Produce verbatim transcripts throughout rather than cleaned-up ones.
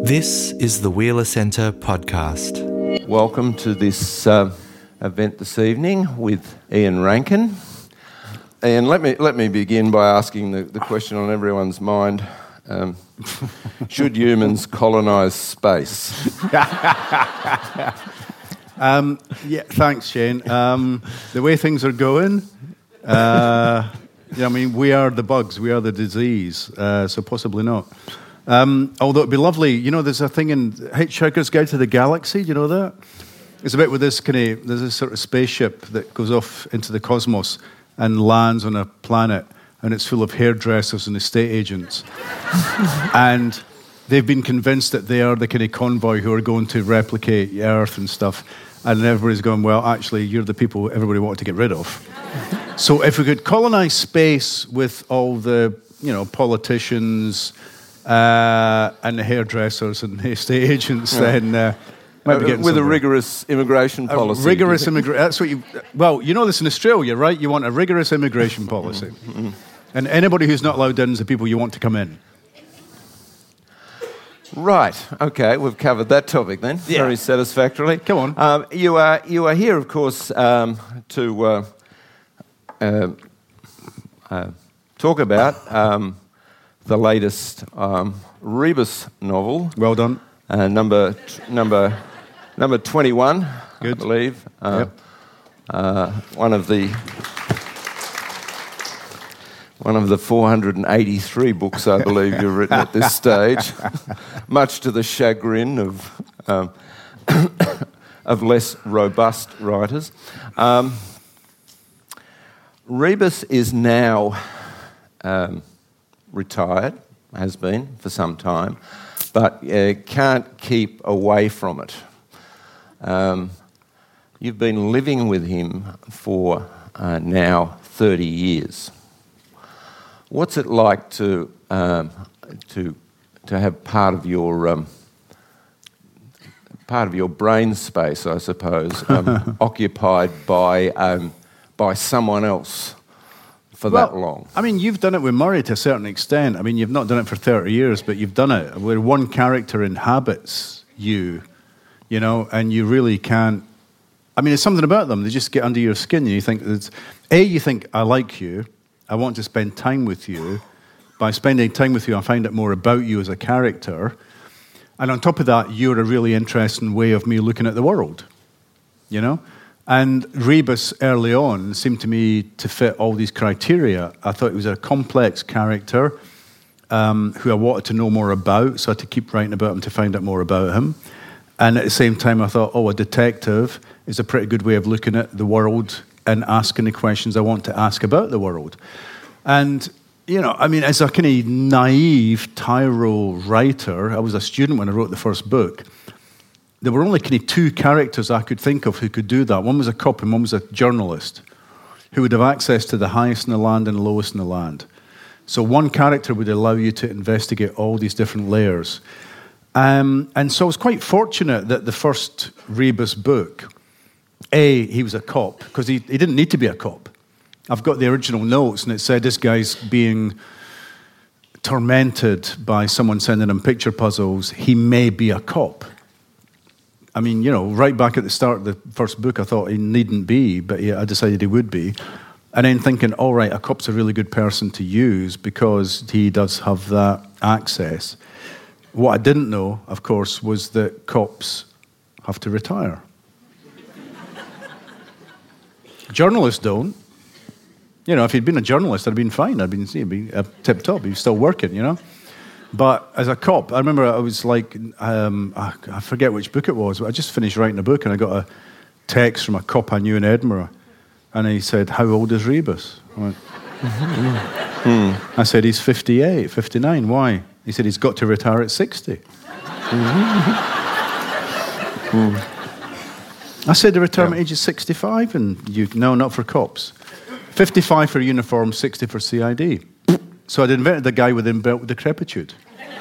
This is the Wheeler Centre podcast. Welcome to this uh, event this evening with Ian Rankin. And let me let me begin by asking the, the question on everyone's mind. Um, should humans colonise space? um, yeah, thanks, Shane. Um, the way things are going, uh, yeah, I mean, we are the bugs, we are the disease, uh, so possibly not. Um, although it'd be lovely, you know, there's a thing in Hitchhiker's Guide to the Galaxy, do you know that? It's a bit with this kind of, there's this sort of spaceship that goes off into the cosmos and lands on a planet, and it's full of hairdressers and estate agents. And they've been convinced that they are the kind of convoy who are going to replicate Earth and stuff. And everybody's going, well, actually, you're the people everybody wanted to get rid of. So if we could colonize space with all the, you know, politicians uh, and the hairdressers and the estate agents, yeah. then uh, might be getting uh, with somewhere. a rigorous immigration policy. A rigorous immigration. That's what you. Well, you know this in Australia, right? You want a rigorous immigration policy, mm-hmm. and anybody who's not allowed in is the people you want to come in. Right. Okay, we've covered that topic then. Yeah. Very satisfactorily. Come on. Um, you are you are here, of course, um, to uh, uh, uh, talk about um, the latest um, Rebus novel. Well done. Uh, number t- number number twenty-one, Good. I believe. Uh, yep. uh, one of the one of the four hundred eighty-three books, I believe, you've written at this stage, much to the chagrin of um, of less robust writers. Um, Rebus is now um, retired, has been for some time, but uh, can't keep away from it. Um, you've been living with him for uh, now thirty years. What's it like to um, to to have part of your um, part of your brain space, I suppose, um, occupied by um, by someone else for well, that long? I mean, you've done it with Murray to a certain extent. I mean, you've not done it for thirty years, but you've done it where one character inhabits you, you know, and you really can't. I mean, there's something about them. They just get under your skin, and you think, it's, A, you think, I like you, I want to spend time with you. By spending time with you, I find out more about you as a character. And on top of that, you're a really interesting way of me looking at the world, you know? And Rebus early on seemed to me to fit all these criteria. I thought he was a complex character um, who I wanted to know more about, so I had to keep writing about him to find out more about him. And at the same time, I thought, oh, a detective is a pretty good way of looking at the world and asking the questions I want to ask about the world. And, you know, I mean, as a kind of naive tyro writer, I was a student when I wrote the first book, there were only kind of two characters I could think of who could do that. One was a cop and one was a journalist who would have access to the highest in the land and the lowest in the land. So one character would allow you to investigate all these different layers. Um, and so I was quite fortunate that the first Rebus book, A, he was a cop, because he, he didn't need to be a cop. I've got the original notes, and it said this guy's being tormented by someone sending him picture puzzles. He may be a cop. I mean, you know, right back at the start of the first book, I thought he needn't be, but yeah, I decided he would be. And then thinking, all right, a cop's a really good person to use because he does have that access. What I didn't know, of course, was that cops have to retire. Journalists don't. You know, if he'd been a journalist, I'd have been fine. I'd been, he'd been uh, tip-top. He was still working, you know. But as a cop, I remember I was like, um, I, I forget which book it was, but I just finished writing a book and I got a text from a cop I knew in Edinburgh. And he said, how old is Rebus? I went, mm. I said, he's fifty-eight, fifty-nine. Why? He said, he's got to retire at sixty. mm. I said the retirement yeah. age is sixty-five, and you no, not for cops. fifty-five for uniform, sixty for C I D. So I'd invented the guy with inbuilt decrepitude.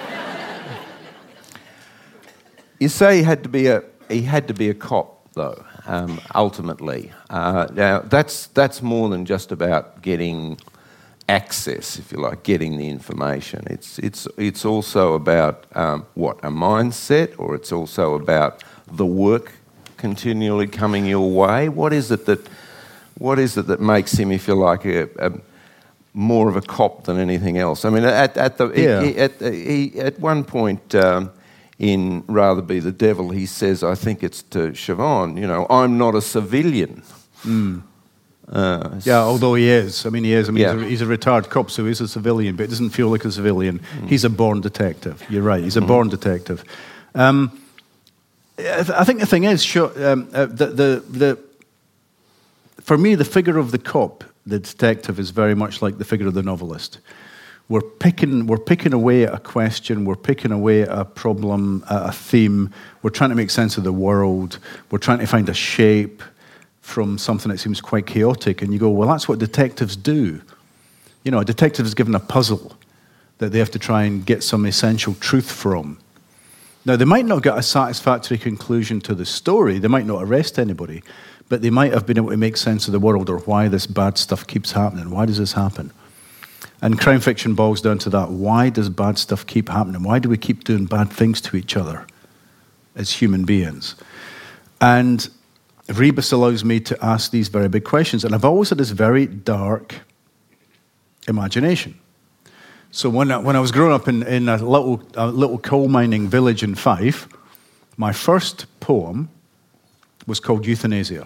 You say he had to be a he had to be a cop, though. Um, ultimately, uh, now that's that's more than just about getting access, if you like, getting the information. It's it's it's also about um, what a mindset, or it's also about the work continually coming your way. What is it that what is it that makes him, if you like, a, a more of a cop than anything else? I mean, at at the Yeah. he, at he, at one point um, in Rather Be the Devil, he says, I think it's to Siobhan, you know, I'm not a civilian. Mm. Uh, Yeah, although he is. I mean, he is. I mean, Yeah. he's, a, he's a retired cop, so he's a civilian, but it doesn't feel like a civilian. Mm. He's a born detective. You're right. He's a mm. born detective. Um, I, th- I think the thing is, sure, um, uh, the, the the for me, the figure of the cop, the detective, is very much like the figure of the novelist. We're picking, we're picking away at a question. We're picking away at a problem, at a theme. We're trying to make sense of the world. We're trying to find a shape from something that seems quite chaotic, and you go, well, that's what detectives do. You know, a detective is given a puzzle that they have to try and get some essential truth from. Now, they might not get a satisfactory conclusion to the story, they might not arrest anybody, but they might have been able to make sense of the world, or why this bad stuff keeps happening. Why does this happen? And crime fiction boils down to that. Why does bad stuff keep happening? Why do we keep doing bad things to each other as human beings? And Rebus allows me to ask these very big questions. And I've always had this very dark imagination. So when I, when I was growing up in, in a little a little coal mining village in Fife, my first poem was called Euthanasia.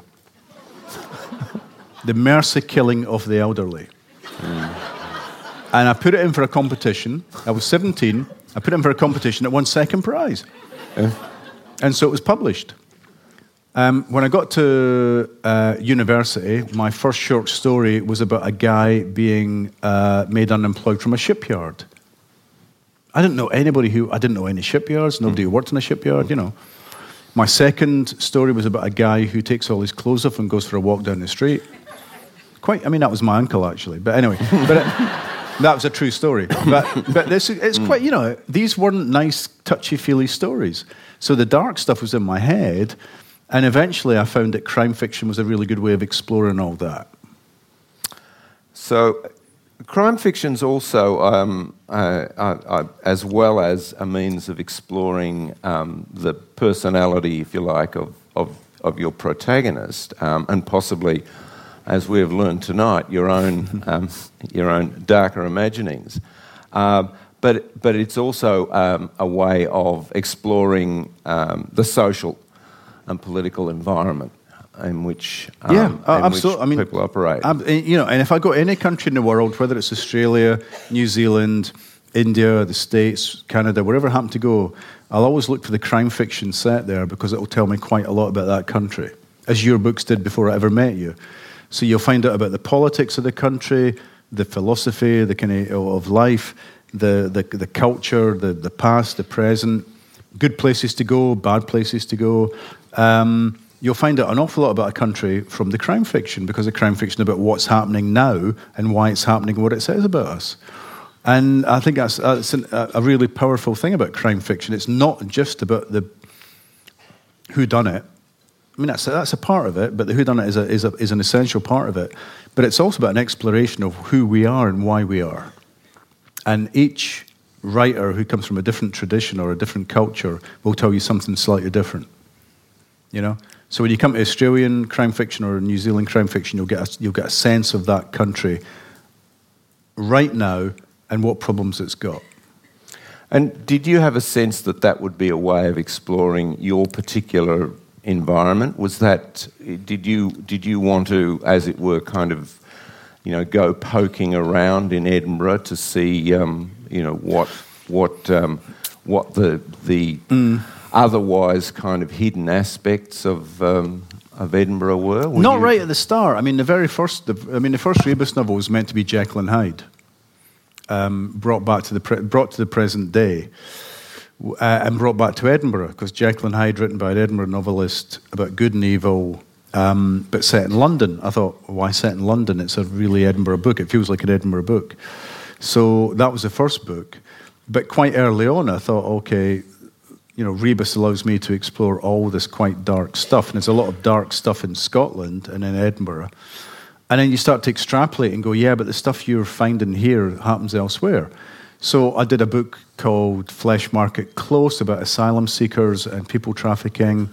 The mercy killing of the elderly. Mm. And I put it in for a competition. I was seventeen. I put it in for a competition. It won second prize. Yeah. And so it was published. Um, when I got to uh, university, my first short story was about a guy being uh, made unemployed from a shipyard. I didn't know anybody who, I didn't know any shipyards, nobody who worked in a shipyard, you know. My second story was about a guy who takes all his clothes off and goes for a walk down the street. Quite, I mean, that was my uncle, actually. But anyway, but it, that was a true story. But but this, it's quite, you know, these weren't nice, touchy-feely stories. So the dark stuff was in my head. And eventually I found that crime fiction was a really good way of exploring all that. So crime fiction's also, um, uh, uh, uh, as well as a means of exploring um, the personality, if you like, of, of, of your protagonist, um, and possibly, as we have learned tonight, your own, um, your own darker imaginings. Uh, but, but it's also um, a way of exploring um, the social and political environment in which, um, yeah, uh, in absolutely. which I mean, people operate. Ab- you know, and if I go any country in the world, whether it's Australia, New Zealand, India, the States, Canada, wherever I happen to go, I'll always look for the crime fiction set there because it will tell me quite a lot about that country, as your books did before I ever met you. So you'll find out about the politics of the country, the philosophy, the kind of, of life, the, the the culture, the the past, the present, good places to go, bad places to go. Um, you'll find out an awful lot about a country from the crime fiction, because the crime fiction is about what's happening now and why it's happening, what it says about us. And I think that's, that's an, a really powerful thing about crime fiction. It's not just about the whodunit. I mean, that's a, that's a part of it, but the whodunit is, a, is, a, is an essential part of it. But it's also about an exploration of who we are and why we are. And each writer who comes from a different tradition or a different culture will tell you something slightly different. You know, so when you come to Australian crime fiction or New Zealand crime fiction, you'll get a, you'll get a sense of that country right now and what problems it's got. And did you have a sense that that would be a way of exploring your particular environment? Was that, did you did you want to, as it were, kind of, you know, go poking around in Edinburgh to see, um, you know, what what um, what the the mm. otherwise kind of hidden aspects of um, of Edinburgh were? were Not you... right at the start. I mean, the very first, the, I mean, the first Rebus novel was meant to be Jekyll and Hyde, um, brought back to the pre- brought to the present day, uh, and brought back to Edinburgh, because Jekyll and Hyde, written by an Edinburgh novelist about good and evil, um, but set in London. I thought, why set in London? It's a really Edinburgh book. It feels like an Edinburgh book. So that was the first book. But quite early on, I thought, okay, you know, Rebus allows me to explore all this quite dark stuff. And there's a lot of dark stuff in Scotland and in Edinburgh. And then you start to extrapolate and go, yeah, but the stuff you're finding here happens elsewhere. So I did a book called Flesh Market Close about asylum seekers and people trafficking.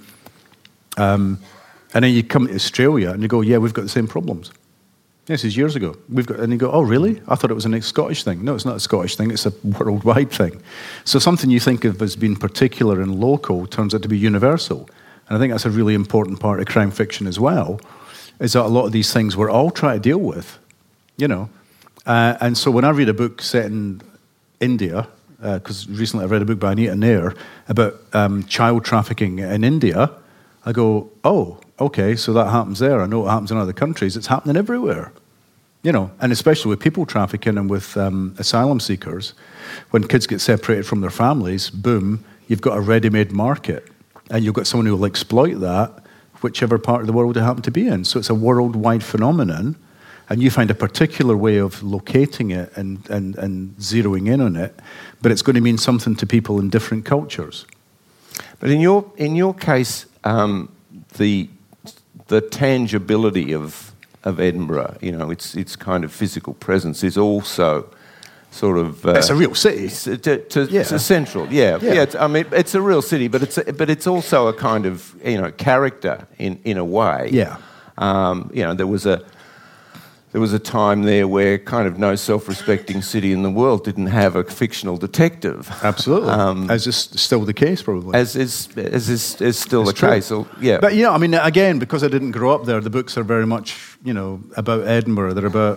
Um, and then you come to Australia and you go, yeah, we've got the same problems. This is years ago. We've got, and you go, oh, really? I thought it was a Scottish thing. No, it's not a Scottish thing. It's a worldwide thing. So something you think of as being particular and local turns out to be universal. And I think that's a really important part of crime fiction as well, is that a lot of these things we're all trying to deal with, you know. Uh, and so when I read a book set in India, because uh, recently I read a book by Anita Nair about um, child trafficking in India, I go, oh, okay, so that happens there. I know it happens in other countries. It's happening everywhere, you know, and especially with people trafficking and with um, asylum seekers. When kids get separated from their families, boom, you've got a ready-made market, and you've got someone who will exploit that, whichever part of the world they happen to be in. So it's a worldwide phenomenon, and you find a particular way of locating it and, and, and zeroing in on it, but it's going to mean something to people in different cultures. But in your in your case, um, the the tangibility of of Edinburgh, you know, its its kind of physical presence is also sort of uh, it's a real city. To, to, yeah. to central, yeah, yeah. yeah it's, I mean, it's a real city, but it's a, but it's also a kind of, you know, character in, in a way. Yeah. Um, you know, there was a there was a time there where kind of no self-respecting city in the world didn't have a fictional detective. Absolutely. Um, as is still the case, probably. As is as is, is still it's the true. case. So, yeah. But you know, I mean, again, because I didn't grow up there, the books are very much, you know, about Edinburgh. They're about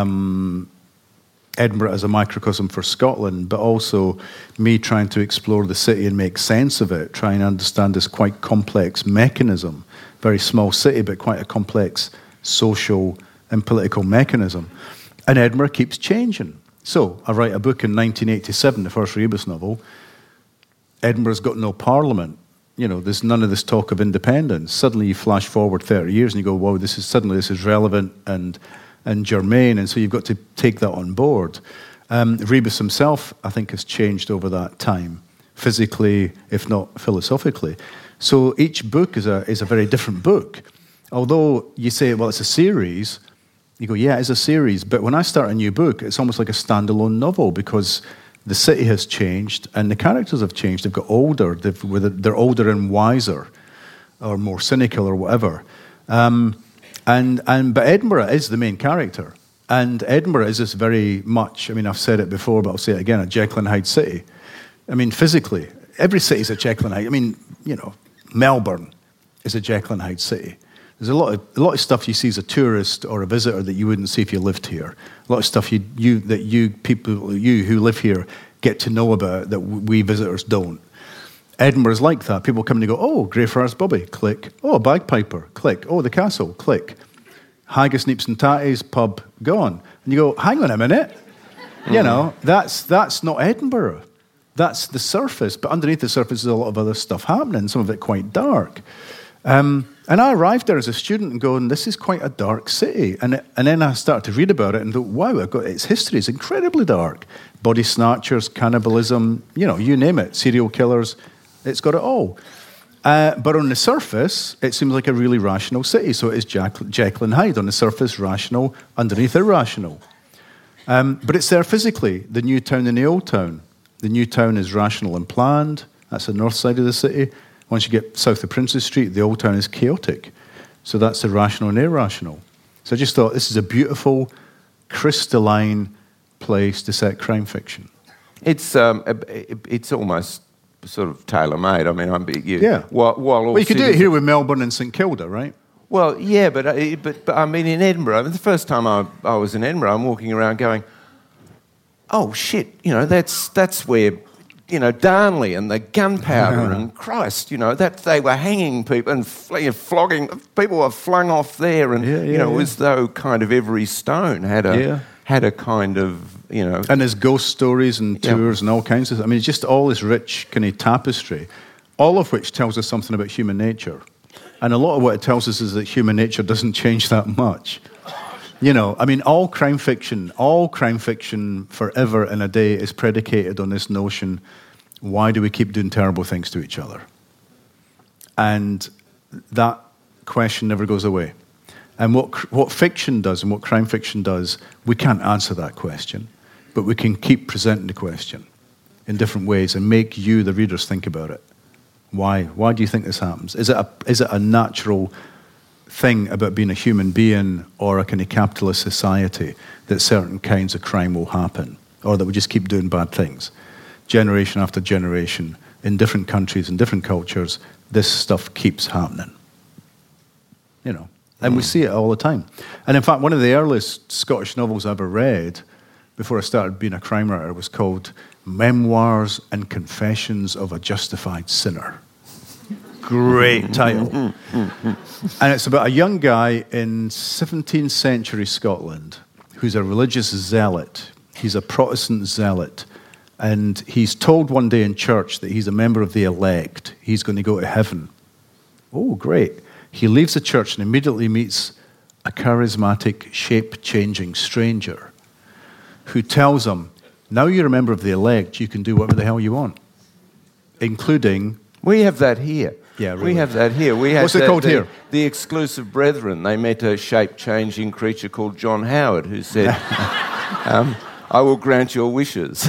um, Edinburgh as a microcosm for Scotland, but also me trying to explore the city and make sense of it, trying to understand this quite complex mechanism. Very small city, but quite a complex social and political mechanism. And Edinburgh keeps changing. So I write a book in nineteen eighty-seven, the first Rebus novel. Edinburgh's got no parliament. You know, there's none of this talk of independence. Suddenly you flash forward thirty years and you go, wow, this is suddenly this is relevant and and germane, and so you've got to take that on board. Um, Rebus himself, I think, has changed over that time, physically, if not philosophically. So each book is a is a very different book. Although you say, well, it's a series, you go, yeah, it's a series, but when I start a new book, it's almost like a standalone novel because the city has changed and the characters have changed. They've got older, they've, they're older and wiser, or more cynical, or whatever. Um, And, and but Edinburgh is the main character. And Edinburgh is this very much, I mean, I've said it before, but I'll say it again, a Jekyll and Hyde city. I mean, physically, every city is a Jekyll and Hyde. I mean, you know, Melbourne is a Jekyll and Hyde city. There's a lot of a lot of stuff you see as a tourist or a visitor that you wouldn't see if you lived here. A lot of stuff you, you that you people, you who live here, get to know about that we visitors don't. Edinburgh's like that. People come and they go, oh, Greyfriars Bobby, click. Oh, a bagpiper, click. Oh, the castle, click. Haggis, Neeps and Tatties, pub, gone. And you go, hang on a minute. Mm. You know, that's that's not Edinburgh. That's the surface. But underneath the surface is a lot of other stuff happening, some of it quite dark. Um, and I arrived there as a student and going, this is quite a dark city. And it, and then I started to read about it and thought, wow, I've got, its history is incredibly dark. Body snatchers, cannibalism, you know, you name it, serial killers. It's got it all. Uh, but on the surface, it seems like a really rational city. So it is Jack, Jekyll and Hyde. On the surface, rational. Underneath, irrational. Um, but it's there physically, the new town and the old town. The new town is rational and planned. That's the north side of the city. Once you get south of Princes Street, the old town is chaotic. So that's the rational and irrational. So I just thought this is a beautiful, crystalline place to set crime fiction. It's um, it's almost sort of tailor-made. I mean, I'm you, yeah. While, while all well, you could do it cities- here with Melbourne and St Kilda, right? Well, yeah, but, uh, but but I mean, in Edinburgh, I mean, the first time I, I was in Edinburgh, I'm walking around going, oh shit, you know, that's that's where, you know, Darnley and the gunpowder and Christ, you know, that they were hanging people and fl- flogging people were flung off there, and yeah, yeah, you know, yeah. as though kind of every stone had a Yeah. had a kind of, you know, And there's ghost stories and tours Yeah. and all kinds of. I mean, it's just all this rich kind of tapestry, all of which tells us something about human nature. And a lot of what it tells us is that human nature doesn't change that much. You know, I mean, all crime fiction, all crime fiction forever and a day is predicated on this notion, why do we keep doing terrible things to each other? And that question never goes away. And what cr- what fiction does and what crime fiction does, we can't answer that question, but we can keep presenting the question in different ways and make you, the readers, think about it. Why? Why do you think this happens? Is it a, is it a natural thing about being a human being or a kind of capitalist society that certain kinds of crime will happen, or that we just keep doing bad things? Generation after generation, in different countries, in different cultures, this stuff keeps happening. You know. And we see it all the time. And in fact, one of the earliest Scottish novels I ever read before I started being a crime writer was called Memoirs and Confessions of a Justified Sinner. Great title. And it's about a young guy in seventeenth century Scotland who's a religious zealot. He's a Protestant zealot. And he's told one day in church that he's a member of the elect. He's going to go to heaven. Oh, great. He leaves the church and immediately meets a charismatic, shape-changing stranger who tells him, now you're a member of the elect, you can do whatever the hell you want, including... We have that here. Yeah, really. We have that here. We have What's it the, called the, here? The Exclusive Brethren. They met a shape-changing creature called John Howard who said, um, I will grant your wishes.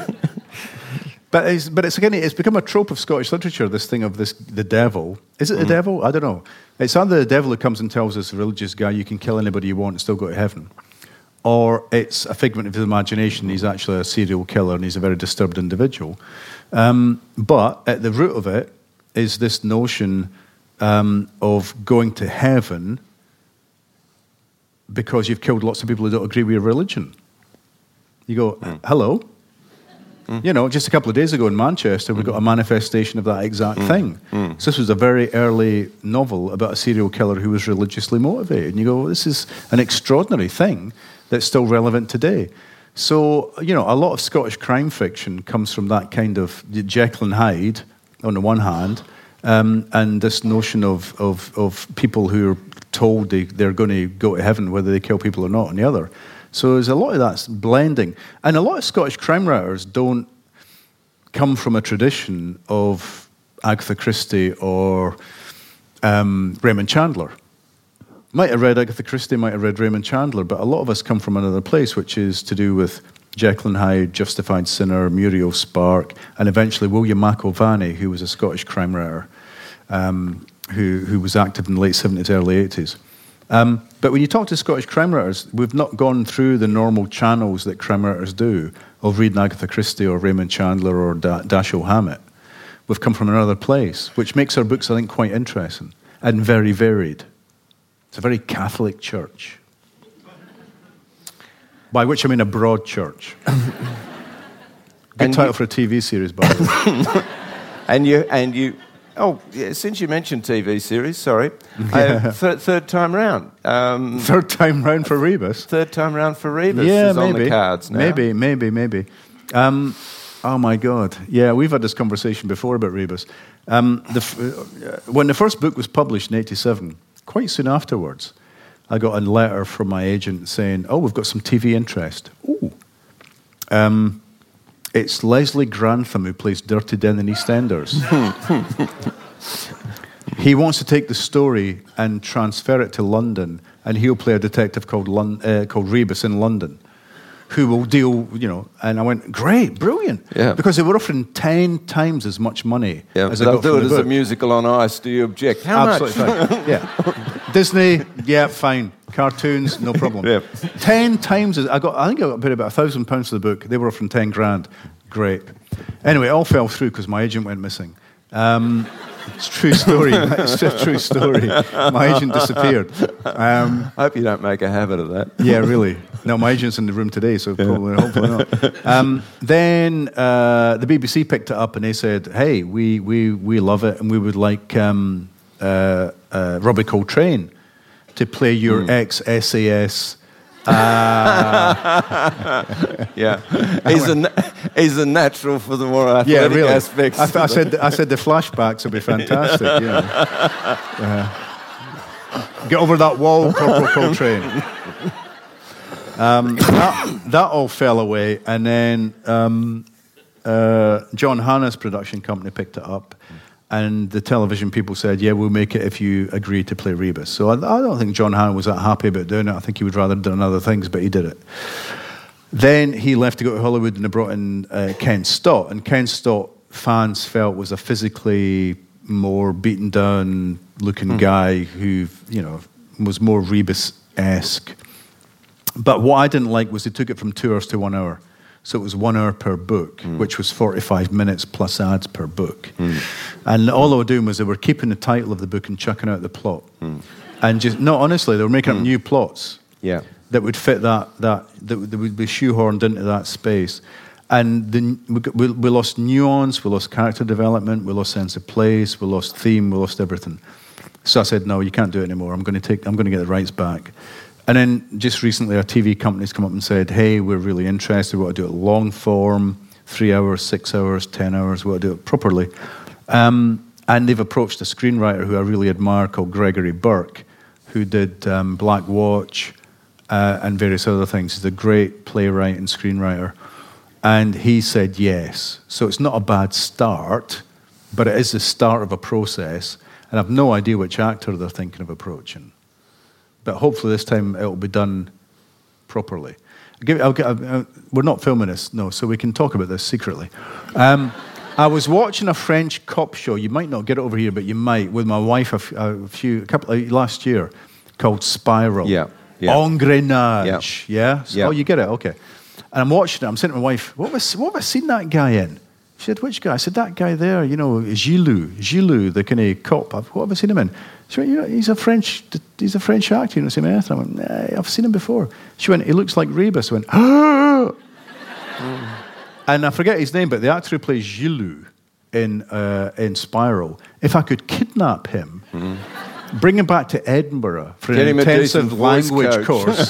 But it's, but it's again, it's become a trope of Scottish literature, this thing of this the devil. Is it the mm. devil? I don't know. It's either the devil who comes and tells this religious guy you can kill anybody you want and still go to heaven, or it's a figment of his imagination. He's actually a serial killer and he's a very disturbed individual. Um, but at the root of it is this notion um, of going to heaven because you've killed lots of people who don't agree with your religion. You go, mm. hello? Mm. You know, just a couple of days ago in Manchester, we got a manifestation of that exact mm. thing. Mm. So this was a very early novel about a serial killer who was religiously motivated. And you go, well, this is an extraordinary thing that's still relevant today. So, you know, a lot of Scottish crime fiction comes from that kind of Jekyll and Hyde, on the one hand, um, and this notion of, of, of people who are told they, they're going to go to heaven whether they kill people or not on the other. So there's a lot of that blending. And a lot of Scottish crime writers don't come from a tradition of Agatha Christie or um, Raymond Chandler. Might have read Agatha Christie, might have read Raymond Chandler, but a lot of us come from another place, which is to do with Jekyll and Hyde, Justified Sinner, Muriel Spark, and eventually William McIlvanney, who was a Scottish crime writer, um, who, who was active in the late seventies, early eighties. Um, but when you talk to Scottish crime writers, we've not gone through the normal channels that crime writers do of reading Agatha Christie or Raymond Chandler or da- Dashiell Hammett. We've come from another place, which makes our books, I think, quite interesting and very varied. It's a very Catholic church. By which I mean a broad church. Good and title you, for a T V series, by the way. and you, and you, oh, yeah, since you mentioned T V series, sorry, Yeah. uh, third, third time round. Um, Third time round for Rebus. Third time round for Rebus Yeah, is maybe. on the cards now. Maybe, maybe, maybe. Um, oh my God! Yeah, we've had this conversation before about Rebus. Um, the f- uh, when the first book was published in eighty-seven, quite soon afterwards, I got a letter from my agent saying, "Oh, we've got some T V interest." Ooh. Um, it's Leslie Grantham who plays Dirty Den in EastEnders. He wants to take the story and transfer it to London, and he'll play a detective called Lon- uh, called Rebus in London, who will deal, you know. And I went, great, brilliant, Yeah. because they were offering ten times as much money Yeah, as I they'll got do from it the as a book. musical on ice. Do you object? How Absolutely much? fine. Yeah, Disney, yeah, fine. Cartoons, no problem. Yeah. Ten times as I got. I think I got paid about a thousand pounds for the book. They were offering ten grand. Great. Anyway, it all fell through because my agent went missing. Um, it's a true story. It's a true story. My agent disappeared. Um, I hope you don't make a habit of that. yeah, really. No, my agent's in the room today, so probably, hopefully not. Um, then uh, the B B C picked it up and they said, "Hey, we we we love it, and we would like um, uh, uh, Robbie Coltrane to play your mm. ex-S A S." Uh, yeah, he's a he's a natural for the more athletic yeah, really. aspects. I, th- I said I said the flashbacks would be fantastic. You know. uh, get over that wall, Corporal Coltrane. Um, that, that all fell away, and then um, uh, John Hanna's production company picked it up, And the television people said, yeah, we'll make it if you agree to play Rebus. So I, I don't think John Hannah was that happy about doing it. I think he would rather have done other things, but he did it. Then he left to go to Hollywood, and they brought in uh, Ken Stott. And Ken Stott, fans felt, was a physically more beaten down looking mm. guy who, you know, was more Rebus-esque. But what I didn't like was they took it from two hours to one hour. So it was one hour per book, mm. which was forty-five minutes plus ads per book. Mm. And all they were doing was they were keeping the title of the book and chucking out the plot. Mm. And just, no, honestly, they were making mm. up new plots yeah. that would fit that, that, that would be shoehorned into that space. And the, we, we lost nuance, we lost character development, we lost sense of place, we lost theme, we lost everything. So I said, no, you can't do it anymore. I'm going to take, I'm going to get the rights back. And then just recently, our T V companies come up and said, hey, we're really interested. We want to do it long form, three hours, six hours, ten hours. We want to do it properly. Um, and they've approached a screenwriter who I really admire called Gregory Burke, who did um, Black Watch uh, and various other things. He's a great playwright and screenwriter. And he said yes. So it's not a bad start, but it is the start of a process. And I've no idea which actor they're thinking of approaching. But hopefully this time it'll be done properly. I'll give, I'll, I'll, we're not filming this, no, so we can talk about this secretly. Um, I was watching a French cop show. You might not get it over here, but you might, with my wife a, f- a few, a couple of, last year, called Spiral. Yeah. yeah. Engrenage. Yeah. yeah? So, yeah. Oh, you get it. Okay. And I'm watching it. I'm saying to my wife, "What was what have I seen that guy in?" She said, "Which guy?" I said, "That guy there. You know, Gilou, Gilou, the kind of cop. What have I seen him in?" She went, "You know, he's a French, he's a French actor. You know, same anything." I went, nah, "I've seen him before." She went, "He looks like Rebus." I went, "Ah!" mm. And I forget his name, but the actor who plays Gilou in uh, in Spiral, if I could kidnap him, mm-hmm. bring him back to Edinburgh for Get an intensive language coach. course,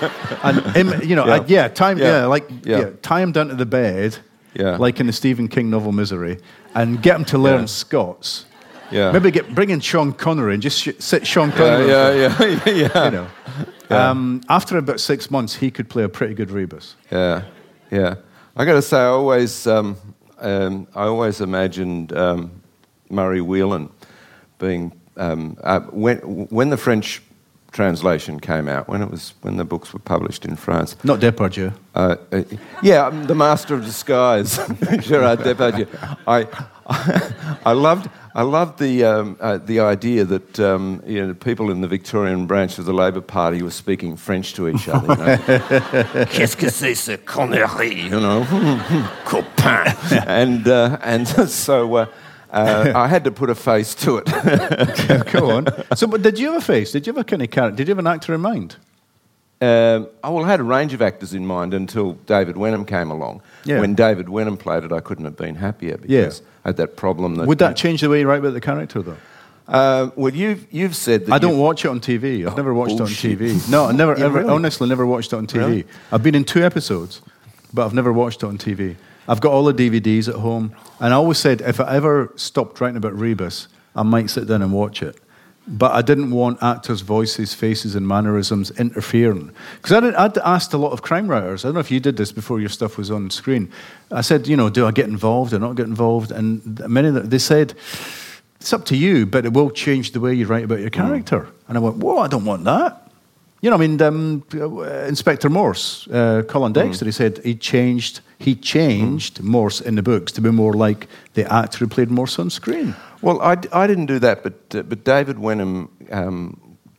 and him, you know, yeah, uh, yeah time, yeah, yeah. like yeah. yeah, tie him down to the bed, yeah. like in the Stephen King novel Misery, and get him to learn yeah. Scots. Yeah. Maybe get bring in Sean Connery and just sh- sit Sean Connery. Yeah, yeah, yeah, yeah. You know, yeah. Um, after about six months, he could play a pretty good Rebus. Yeah, yeah. I got to say, I always, um, um, I always imagined um, Murray Whelan being um, uh, when when the French translation came out, when it was when the books were published in France. Not Depardieu. Uh, uh, yeah, um, the Master of Disguise, Gerard Depardieu. I, I, I loved. I loved the um, uh, the idea that um, you know, people in the Victorian branch of the Labor Party were speaking French to each other. You know? Qu'est-ce que c'est ce connerie? You know, copain. And uh, and so uh, uh, I had to put a face to it. Go on. So, but did you have a face? Did you have a kind of character? Did you have an actor in mind? Um, I well, I had a range of actors in mind until David Wenham came along. Yeah. When David Wenham played it, I couldn't have been happier because yeah. I had that problem. That Would that change the way you write about the character, though? Uh, well, you've you've said that I don't you... watch it on T V. I've oh, never watched bullshit. it on T V. No, I never, yeah, ever, really? honestly, never watched it on T V. Really? I've been in two episodes, but I've never watched it on T V. I've got all the D V Ds at home, and I always said if I ever stopped writing about Rebus, I might sit down and watch it. But I didn't want actors' voices, faces, and mannerisms interfering. Because I'd, I'd asked a lot of crime writers, I don't know if you did this before your stuff was on screen. I said, you know, do I get involved or not get involved? And many of them, they said, it's up to you, but it will change the way you write about your character. Mm. And I went, whoa, I don't want that. You know, I mean, um, Inspector Morse, uh, Colin Dexter, mm. he said he changed, he changed mm. Morse in the books to be more like the actor who played Morse on screen. Well, I, I didn't do that, but uh, but David Wenham um,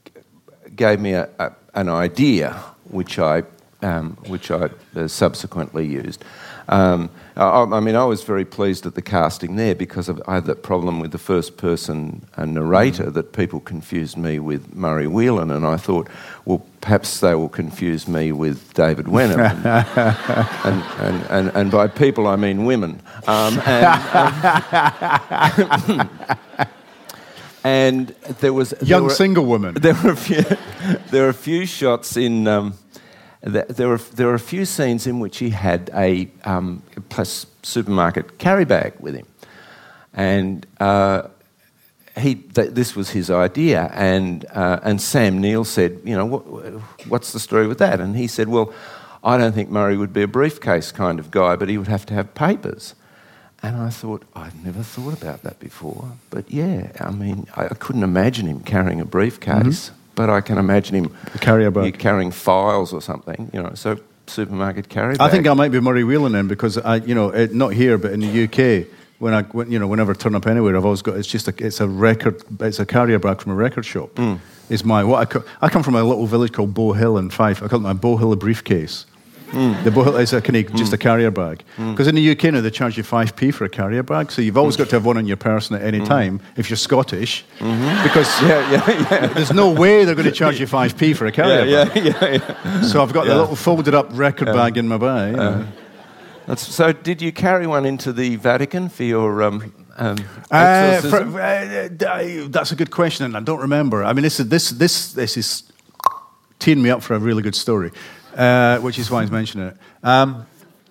gave me a, a, an idea, which I um, which I uh, subsequently used. Um, I, I mean, I was very pleased at the casting there because of, I had that problem with the first-person uh, narrator mm. that people confused me with Murray Whelan, and I thought, well, perhaps they will confuse me with David Wenham, and, and, and, and, and by people I mean women. Um, and, um, and there was there young were, single woman. There were a few, there were a few shots in. Um, There were there were a few scenes in which he had a um, plus supermarket carry bag with him, and uh, he th- this was his idea. And uh, and Sam Neill said, you know, what, what's the story with that? And he said, well, I don't think Murray would be a briefcase kind of guy, but he would have to have papers. And I thought, I'd never thought about that before. But yeah, I mean, I, I couldn't imagine him carrying a briefcase, mm-hmm. but I can imagine him carrier bag. carrying files or something, you know, so supermarket carry bag. I think I might be Murray Whelan then, because, I, you know, it, not here, but in the U K, when I, when, you know, whenever I turn up anywhere, I've always got, it's just a, it's a record, it's a carrier bag from a record shop. Mm. Is my, what I, co- I come from a little village called Bow Hill in Fife. I call it my Bow Hill briefcase. Mm. The Bow Hill is a kind of just mm. a carrier bag. Because mm. in the U K now they charge you five p for a carrier bag, so you've always got to have one on your person at any mm. time if you're Scottish, mm-hmm. because yeah, yeah, yeah. there's no way they're going to charge you five p for a carrier yeah, bag. Yeah, yeah, yeah. So I've got yeah. the little folded up record yeah. bag in my bag. You know. uh, that's, so did you carry one into the Vatican for your um, um, uh, for, uh, that's a good question, and I don't remember. I mean, this is this this this is teeing me up for a really good story. Uh, which is why he's mentioning it. Um,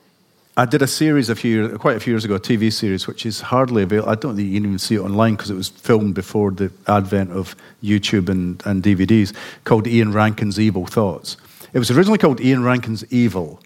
I did a series a few, quite a few years ago, a T V series, which is hardly available. I don't think you can even see it online because it was filmed before the advent of YouTube and, and D V Ds, called Ian Rankin's Evil Thoughts. It was originally called Ian Rankin's Evil,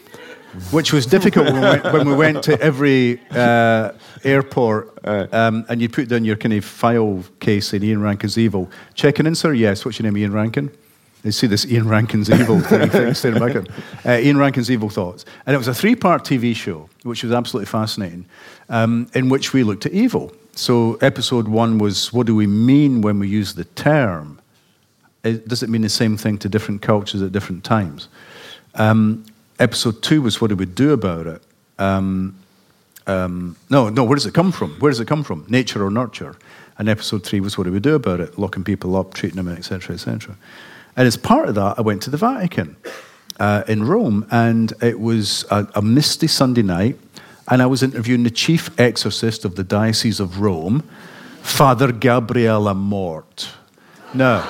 which was difficult when, we went, when we went to every uh, airport um, and you put down your kind of file case in Ian Rankin's Evil. Checking in, sir? Yes. What's your name, Ian Rankin? You see this Ian Rankin's Evil thing staring back at him. Uh, Ian Rankin's Evil Thoughts. And it was a three-part T V show, which was absolutely fascinating, um, in which we looked at evil. So episode one was, what do we mean when we use the term? It, does it mean the same thing to different cultures at different times? Um, episode two was, what do we do about it? Um, um, no, no, where does it come from? Where does it come from? Nature or nurture? And episode three was, what do we do about it? Locking people up, treating them, et cetera, et cetera. And as part of that, I went to the Vatican uh, in Rome, and it was a, a misty Sunday night, and I was interviewing the chief exorcist of the Diocese of Rome, Father Gabriele Amort. Now,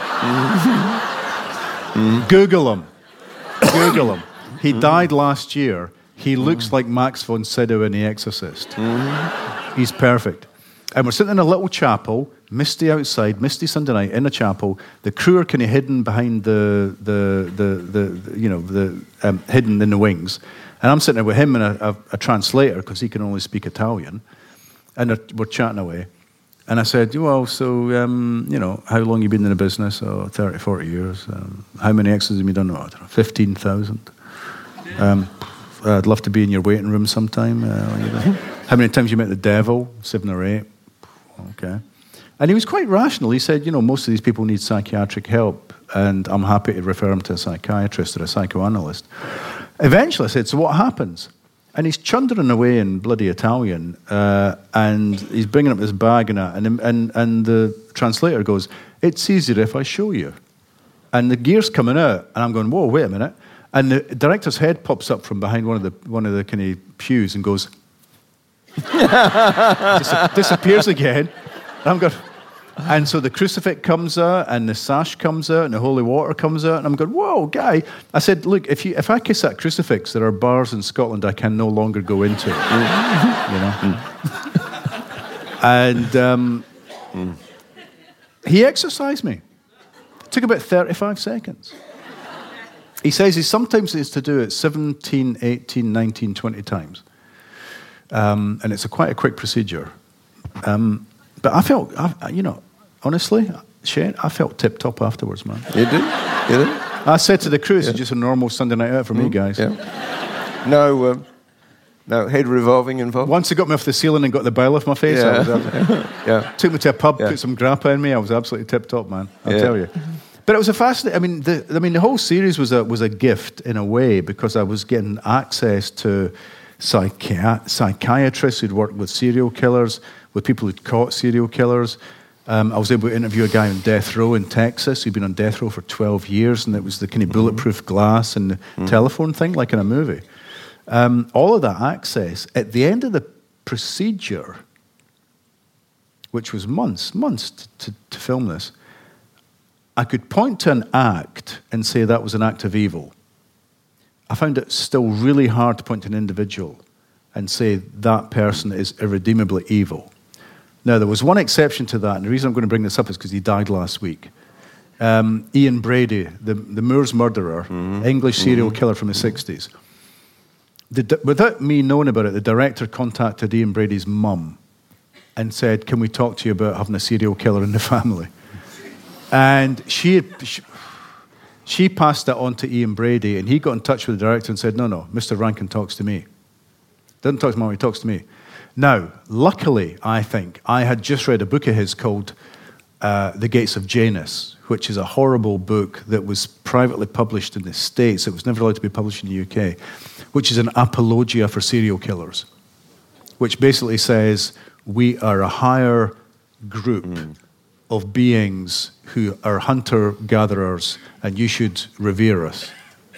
mm-hmm. Google him. Google him. He mm-hmm. died last year. He mm-hmm. looks like Max von Sydow in The Exorcist. Mm-hmm. He's perfect. And we're sitting in a little chapel, misty outside, misty Sunday night in a chapel. The crew are kind of hidden behind the, the, the, the, the you know, the um, hidden in the wings. And I'm sitting there with him and a, a, a translator because he can only speak Italian. And we're chatting away. And I said, well, so, um, you know, how long have you been in the business? Oh, thirty, forty years. Um, how many exes have you done? Oh, I don't know, fifteen thousand. Um, I'd love to be in your waiting room sometime. Uh, you know. How many times you met the devil? Seven or eight. Okay. And he was quite rational. He said, you know, most of these people need psychiatric help, and I'm happy to refer them to a psychiatrist or a psychoanalyst. Eventually I said, so what happens? And he's chundering away in bloody Italian, uh, and he's bringing up his bag and that, and, and, and the translator goes, it's easier if I show you. And the gear's coming out, and I'm going, whoa, wait a minute. And the director's head pops up from behind one of the one of the kind of pews and goes, Dis- disappears again. And I'm going, and so the crucifix comes out, and the sash comes out, and the holy water comes out, and I'm going, whoa, guy. I said, look, if you if I kiss that crucifix, there are bars in Scotland I can no longer go into. You know? Mm. And um, mm. he exorcised me. It took about thirty-five seconds. He says he sometimes is to do it seventeen, eighteen, nineteen, twenty times. Um, and it's a quite a quick procedure. Um, but I felt, I, you know, honestly, Shane, I felt tip-top afterwards, man. You did? You did? I said to the crew, it's yeah. just a normal Sunday night out for mm, me, guys. Yeah. No um, no head revolving involved? Once they got me off the ceiling and got the bile off my face, yeah. I was absolutely, yeah. took me to a pub, yeah. put some grappa in me, I was absolutely tip-top, man. I'll yeah. tell you. But it was a fascinating. I mean, the, I mean, the whole series was a was a gift in a way because I was getting access to psychi- psychiatrists who'd worked with serial killers, with people who'd caught serial killers. Um, I was able to interview a guy on death row in Texas who'd been on death row for twelve years, and it was the kind of bulletproof glass and the mm-hmm. telephone thing, like in a movie. Um, all of that access at the end of the procedure, which was months, months to, to, to film this. I could point to an act and say that was an act of evil. I found it still really hard to point to an individual and say that person is irredeemably evil. Now, there was one exception to that, and the reason I'm going to bring this up is because he died last week. Um, Ian Brady, the, the Moors murderer, mm-hmm. English serial mm-hmm. killer from the sixties. the, di- without me knowing about it, the director contacted Ian Brady's mum and said, "Can we talk to you about having a serial killer in the family?" And she, had, she she passed that on to Ian Brady, and he got in touch with the director and said, "No, no, Mister Rankin talks to me. Doesn't talk to mum, he talks to me." Now, luckily, I think, I had just read a book of his called uh, The Gates of Janus, which is a horrible book that was privately published in the States. It was never allowed to be published in the U K, which is an apologia for serial killers, which basically says we are a higher group mm. of beings who are hunter-gatherers, and you should revere us.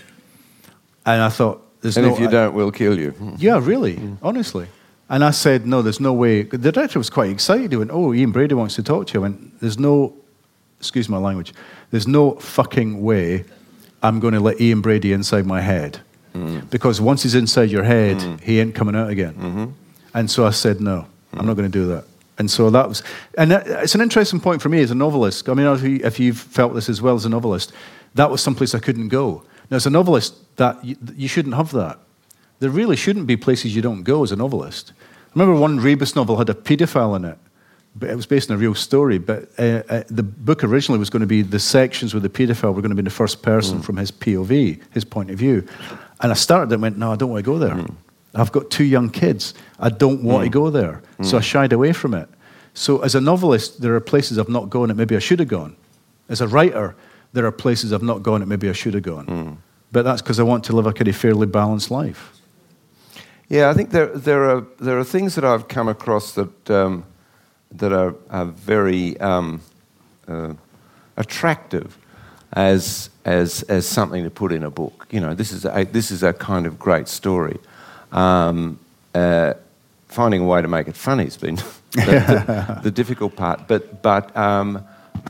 And I thought, there's and no... if you I, don't, we'll kill you. Yeah, really, mm. honestly. And I said, no, there's no way. The director was quite excited. He went, "Oh, Ian Brady wants to talk to you." I went, there's no, excuse my language, there's no fucking way I'm going to let Ian Brady inside my head. Mm. Because once he's inside your head, mm. he ain't coming out again. Mm-hmm. And so I said, no, mm. I'm not going to do that. And so that was, and it's an interesting point for me as a novelist. I mean, if you've felt this as well as a novelist, that was someplace I couldn't go. Now, as a novelist, that you, you shouldn't have that. There really shouldn't be places you don't go as a novelist. I remember one Rebus novel had a paedophile in it, but it was based on a real story. But uh, uh, the book originally was going to be the sections where the paedophile were going to be in the first person mm. from his P O V, his point of view. And I started and went, no, I don't want to go there. Mm. I've got two young kids. I don't want mm. to go there. Mm. So I shied away from it. So as a novelist, there are places I've not gone that maybe I should have gone. As a writer, there are places I've not gone that maybe I should have gone. Mm. But that's because I want to live a kind of fairly balanced life. Yeah, I think there there are there are things that I've come across that um, that are, are very um, uh, attractive as as as something to put in a book. You know, this is a, this is a kind of great story. Um, uh, finding a way to make it funny has been the, the, the difficult part. But but um,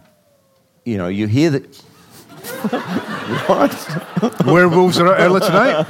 you know, you hear that. What? Werewolves are out early tonight.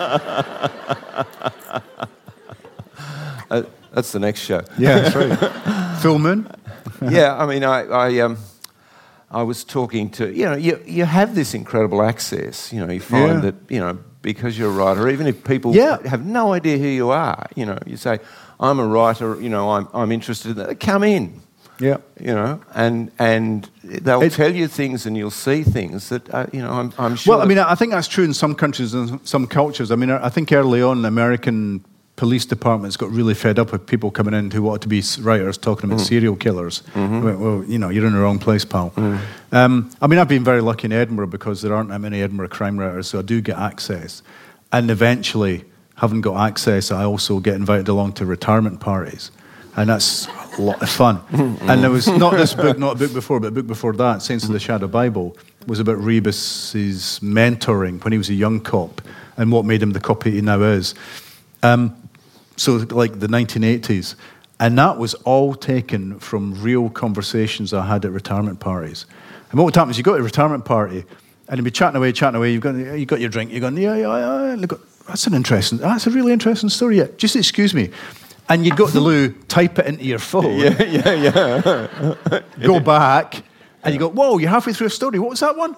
Uh, that's the next show. Yeah, that's right. Full moon. Yeah, I mean, I, I, um, I was talking to you know, you you have this incredible access. You know, you find yeah. that you know because you're a writer, even if people yeah. have no idea who you are, you know, you say, "I'm a writer." You know, I'm I'm interested in that. Come in. Yeah. You know, and and they'll it, tell you things, and you'll see things that uh, you know. I'm, I'm sure. Well, I mean, I think that's true in some countries and some cultures. I mean, I think early on, American police departments got really fed up with people coming in who wanted to be writers talking about mm. serial killers. Mm-hmm. Went, well, you know, you're in the wrong place, pal. Mm. Um, I mean, I've been very lucky in Edinburgh because there aren't that many Edinburgh crime writers, so I do get access. And eventually, having got access, I also get invited along to retirement parties. And that's a lot of fun. Mm-hmm. And there was not this book, not a book before, but a book before that, Saints of the Shadow Bible, was about Rebus's mentoring when he was a young cop and what made him the cop he now is. Um, so like the nineteen eighties. And that was all taken from real conversations I had at retirement parties. And what would happen is you go to a retirement party and you'd be chatting away, chatting away, you've got, you've got your drink, you're going, yeah, yeah, yeah. And go, that's an interesting, that's a really interesting story. Yeah, just excuse me. And you'd go to the loo, type it into your phone. Yeah, yeah, yeah. Go back, and you go, whoa, you're halfway through a story. What was that one?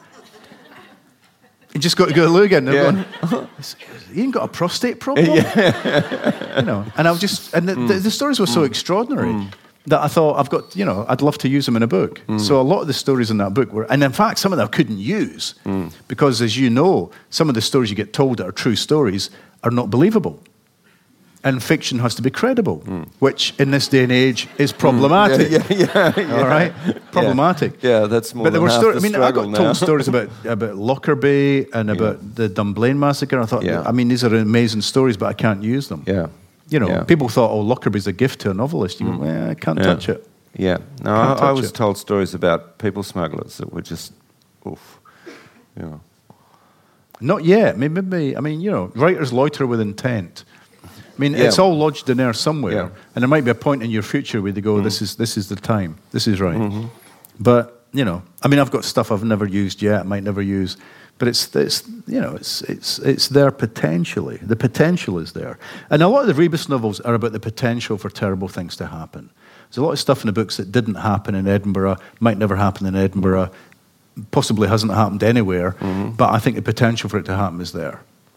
You just got to go to the loo again. And yeah. going, Ian got a prostate problem? Yeah. You know, and I was just, and the, mm. the, the stories were so mm. extraordinary mm. that I thought, I've got, you know, I'd love to use them in a book. Mm. So a lot of the stories in that book were, and in fact, some of them I couldn't use mm. because, as you know, some of the stories you get told that are true stories are not believable. And fiction has to be credible, mm. which in this day and age is problematic. Mm. Yeah, yeah, yeah, all right, problematic. Yeah, yeah that's more. But there than were half stories. the I mean, I got now. told stories about about Lockerbie and about yeah. the Dunblane massacre. I thought, yeah. I mean, these are amazing stories, but I can't use them. Yeah, you know, yeah. people thought, oh, Lockerbie's a gift to a novelist. You mm. go, well, I can't yeah. touch it. Yeah, no, I, I was it. told stories about people smugglers that were just, oof, you know. Not yet. Maybe, maybe I mean, you know, writers loiter with intent. I mean, yeah. it's all lodged in there somewhere, yeah. and there might be a point in your future where they go, mm. "This is this is the time. This is right." Mm-hmm. But you know, I mean, I've got stuff I've never used yet, I might never use, but it's it's you know, it's it's it's there potentially. The potential is there, and a lot of the Rebus novels are about the potential for terrible things to happen. There's a lot of stuff in the books that didn't happen in Edinburgh, might never happen in Edinburgh, possibly hasn't happened anywhere, mm-hmm. but I think the potential for it to happen is there.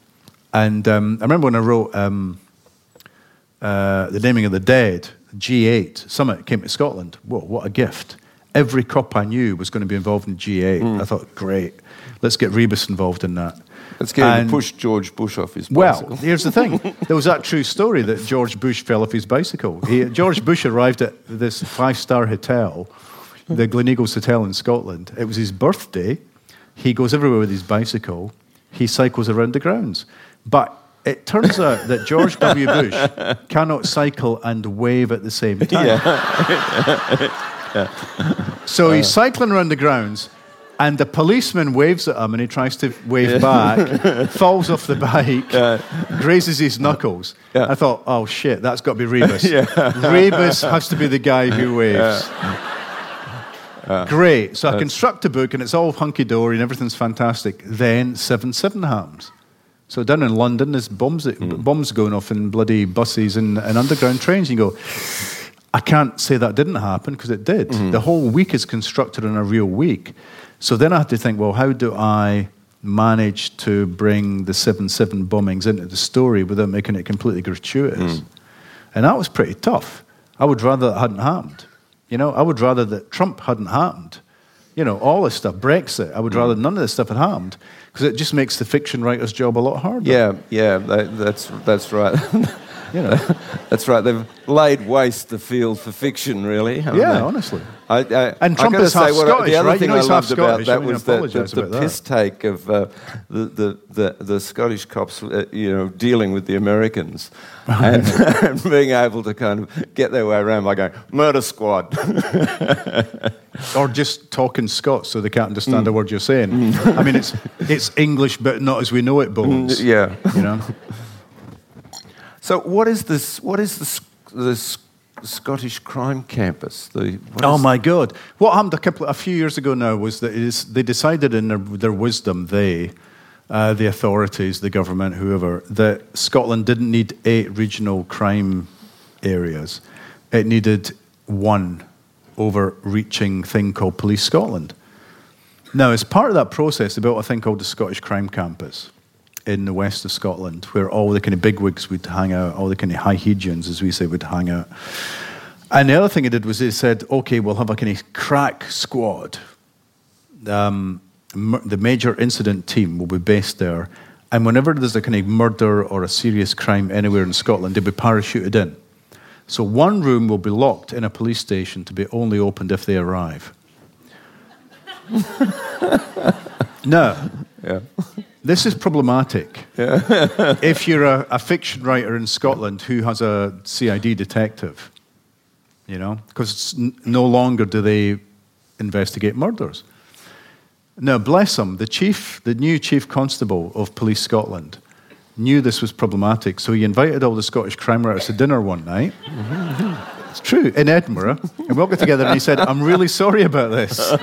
And um, I remember when I wrote um, uh, The Naming of the Dead, G eight, Summit came to Scotland. Whoa, what a gift. Every cop I knew was going to be involved in G eight. Mm. I thought, great, let's get Rebus involved in that. Let's get him to push George Bush off his bicycle. Well, here's the thing. There was that true story that George Bush fell off his bicycle. He, George Bush arrived at this five-star hotel, the Gleneagles Hotel in Scotland. It was his birthday. He goes everywhere with his bicycle. He cycles around the grounds. But it turns out that George W. Bush cannot cycle and wave at the same time. Yeah. Yeah. So he's cycling around the grounds, and the policeman waves at him, and he tries to wave yeah. back, falls off the bike, yeah. grazes his knuckles. Yeah. I thought, oh shit, that's got to be Rebus. Yeah. Rebus has to be the guy who waves. Yeah. Uh, Great. So I construct a book, and it's all hunky-dory, and everything's fantastic. Then seven seven happens. So down in London, there's bombs, mm. bombs going off in bloody buses and, and underground trains. You go, I can't say that didn't happen, because it did. Mm-hmm. The whole week is constructed in a real week. So then I had to think, well, how do I manage to bring the seven seven bombings into the story without making it completely gratuitous? Mm. And that was pretty tough. I would rather that hadn't happened. You know, I would rather that Trump hadn't happened. You know, all this stuff, Brexit, I would rather none of this stuff had happened, because it just makes the fiction writer's job a lot harder. Yeah, yeah, that, that's that's right. You know, that's right. They've laid waste the field for fiction, really. Yeah, they? honestly. I, I, and Trump is half Scottish, the other right? thing you know, I loved about Scottish. that I mean, was the, the, the piss that. take of uh, the, the, the, the Scottish cops, uh, you know, dealing with the Americans and, and being able to kind of get their way around by going, murder squad. Or just talking Scots so they can't understand mm. a word you're saying. Mm. I mean, it's it's English, but not as we know it, Bones. Mm, yeah. You know? So what is this? What is this? This Scottish Crime Campus? The, oh my God! What happened a couple, a few years ago now was that it is, they decided in their, their wisdom, they, uh, the authorities, the government, whoever, that Scotland didn't need eight regional crime areas. It needed one overreaching thing called Police Scotland. Now, as part of that process, they built a thing called the Scottish Crime Campus in the west of Scotland, where all the kind of bigwigs would hang out, all the kind of high-hegians, as we say, would hang out. And the other thing they did was they said, okay, we'll have a kind of crack squad. Um, m- the major incident team will be based there, and whenever there's a kind of murder or a serious crime anywhere in Scotland, they'll be parachuted in. So one room will be locked in a police station to be only opened if they arrive. No. Yeah. This is problematic. Yeah. If you're a, a fiction writer in Scotland who has a C I D detective, you know, because n- no longer do they investigate murders. Now, bless him, the chief, the new chief constable of Police Scotland knew this was problematic, so he invited all the Scottish crime writers to dinner one night. Mm-hmm. It's true, in Edinburgh. And we all got together and he said, I'm really sorry about this. But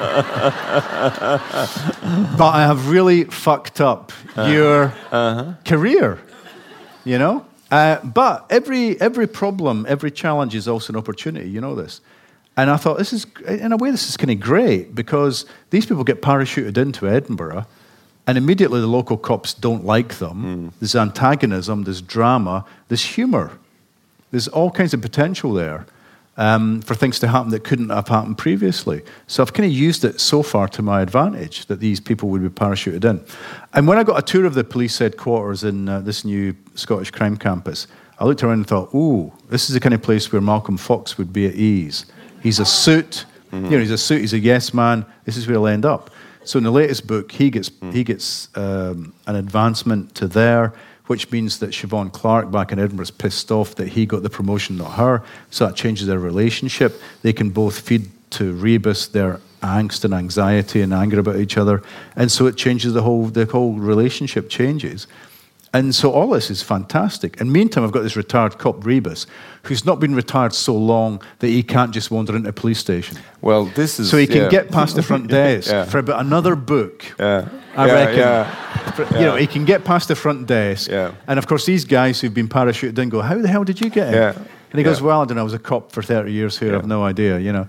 I have really fucked up uh, your uh-huh. career, you know? Uh, but every every problem, every challenge is also an opportunity, you know this. And I thought, this is, in a way, this is kind of great, because these people get parachuted into Edinburgh, and immediately the local cops don't like them. Mm. There's antagonism, there's drama, there's humour. There's all kinds of potential there. Um, for things to happen that couldn't have happened previously. So I've kind of used it so far to my advantage that these people would be parachuted in. And when I got a tour of the police headquarters in uh, this new Scottish crime campus, I looked around and thought, ooh, this is the kind of place where Malcolm Fox would be at ease. He's a suit, mm-hmm. you know, he's a suit, he's a yes man, this is where he'll end up. So in the latest book, he gets, mm. he gets um, an advancement to there, which means that Siobhan Clarke back in Edinburgh is pissed off that he got the promotion, not her. So that changes their relationship. They can both feed to Rebus their angst and anxiety and anger about each other. And so it changes the whole, the whole relationship changes. And so all this is fantastic. And meantime, I've got this retired cop, Rebus, who's not been retired so long that he can't just wander into a police station. Well, this is... So he can yeah. get past the front desk yeah. for about another book. Yeah. I yeah, reckon. Yeah. For, you know, he can get past the front desk. Yeah. And of course, these guys who've been parachuted in go, how the hell did you get in? Yeah. And he goes, yeah. well, I don't know, I was a cop for thirty years here, yeah. I have no idea, you know.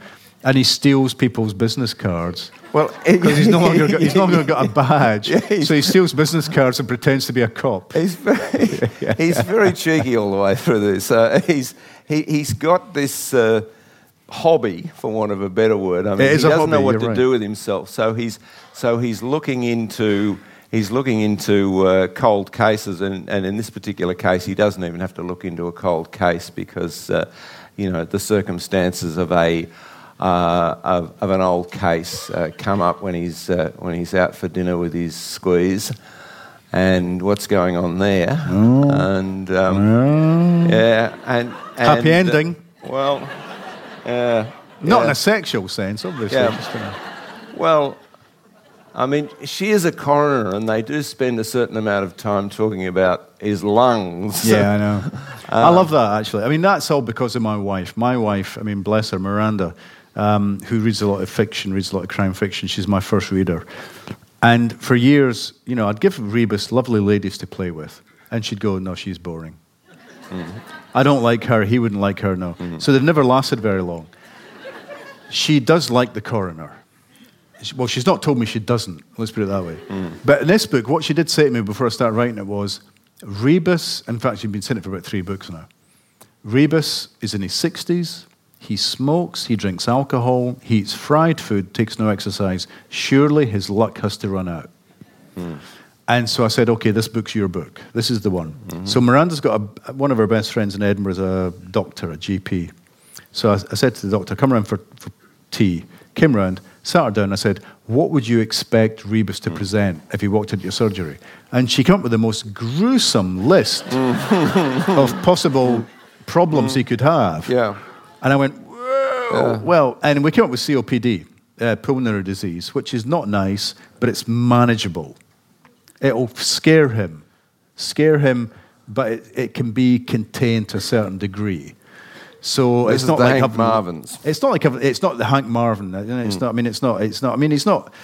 And he steals people's business cards. Well, because he's no longer got, he's no longer got a badge, yeah, so he steals business cards and pretends to be a cop. He's very, he's very cheeky all the way through this. Uh, he's he, he's got this uh, hobby, for want of a better word. I mean, it is he a doesn't hobby, know what you're to right. do with himself. So he's so he's looking into he's looking into uh, cold cases, and, and in this particular case, he doesn't even have to look into a cold case because uh, you know the circumstances of a Uh, of, of an old case uh, come up when he's uh, when he's out for dinner with his squeeze, and what's going on there? Oh. And um, Oh. yeah, and, and Happy ending. Uh, well, uh, Not yeah. in a sexual sense, obviously. Yeah. Just, uh, Well, I mean, she is a coroner, and they do spend a certain amount of time talking about his lungs. yeah, I know. I love that, actually. I mean, that's all because of my wife. My wife, I mean, bless her, Miranda, um, who reads a lot of fiction, reads a lot of crime fiction. She's my first reader. And for years, you know, I'd give Rebus lovely ladies to play with, and she'd go, no, she's boring. Mm-hmm. I don't like her, he wouldn't like her, no. Mm-hmm. So they've never lasted very long. She does like the coroner. Well, she's not told me she doesn't, let's put it that way. Mm. But in this book, what she did say to me before I started writing it was, Rebus, in fact, she'd been saying it for about three books now. Rebus is in his sixties, he smokes, he drinks alcohol, he eats fried food, takes no exercise. Surely his luck has to run out. Mm. And so I said, okay, this book's your book. This is the one. Mm-hmm. So Miranda's got a, one of her best friends in Edinburgh is a doctor, a G P. So I, I said to the doctor, come around for, for tea. Came round, sat her down, I said, what would you expect Rebus to mm. present if he walked into your surgery? And she came up with the most gruesome list of possible problems mm. he could have. Yeah. And I went, whoa. Yeah. Well, and we came up with C O P D, uh, pulmonary disease, which is not nice, but it's manageable. It'll scare him, scare him, but it, it can be contained to a certain degree. So this it's is not the like Hank having, Marvin's. It's not like having, it's not the Hank Marvin. It's mm. not. I mean, it's not. It's not. I mean, it's not.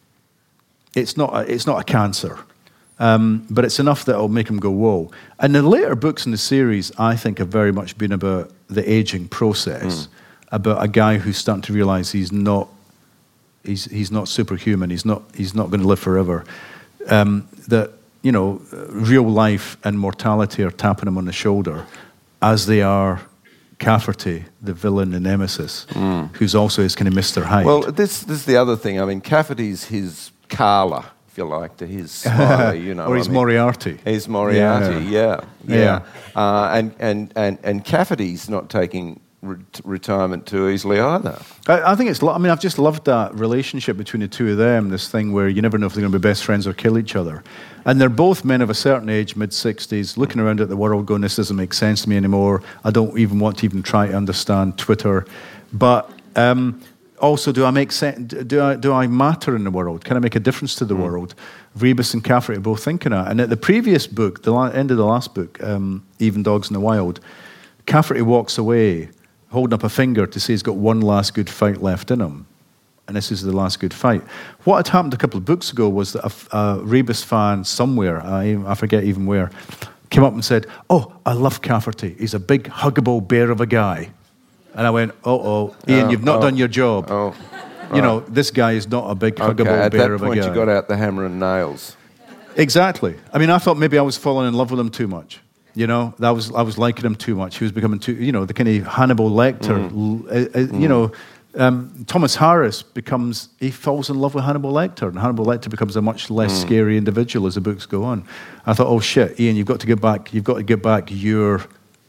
It's not. A, it's not a cancer, um, but it's enough that it'll make him go whoa. And the later books in the series, I think, have very much been about the aging process, mm. about a guy who's starting to realize he's not. He's he's not superhuman. He's not. He's not going to live forever. Um, that you know, real life and mortality are tapping him on the shoulder, as they are Cafferty, the villain, the nemesis, mm. who's also his kind of Mister Hyde. Well, this, this is the other thing. I mean, Cafferty's his Carla, if you like, to his Smiley, you know. Or his I mean, Moriarty. He's Moriarty, yeah. Yeah. yeah. yeah. Uh, and, and, and, and Cafferty's not taking re- retirement too easily either. I, I think it's, lo- I mean, I've just loved that relationship between the two of them, this thing where you never know if they're going to be best friends or kill each other. And they're both men of a certain age, mid-sixties, looking around at the world going, this doesn't make sense to me anymore. I don't even want to even try to understand Twitter. But um, also, do I make sense? Do I, do I matter in the world? Can I make a difference to the mm. world? Rebus and Cafferty are both thinking that. And at the previous book, the la- end of the last book, um, Even Dogs in the Wild, Cafferty walks away, holding up a finger to say he's got one last good fight left in him. And this is the last good fight. What had happened a couple of books ago was that a, a Rebus fan somewhere, I, I forget even where, came up and said, oh, I love Cafferty. He's a big, huggable bear of a guy. And I went, uh-oh, Ian, oh, you've not oh, done your job. Oh, right. You know, this guy is not a big, okay, huggable at bear that of a point guy. you got out the hammer and nails. Exactly. I mean, I thought maybe I was falling in love with him too much. You know, that was I was liking him too much. He was becoming too, you know, the kind of Hannibal Lecter, mm. uh, uh, mm. you know, Um, Thomas Harris becomes, he falls in love with Hannibal Lecter, and Hannibal Lecter becomes a much less mm. scary individual as the books go on. I thought, oh shit, Ian, you've got to get back, you've got to get back your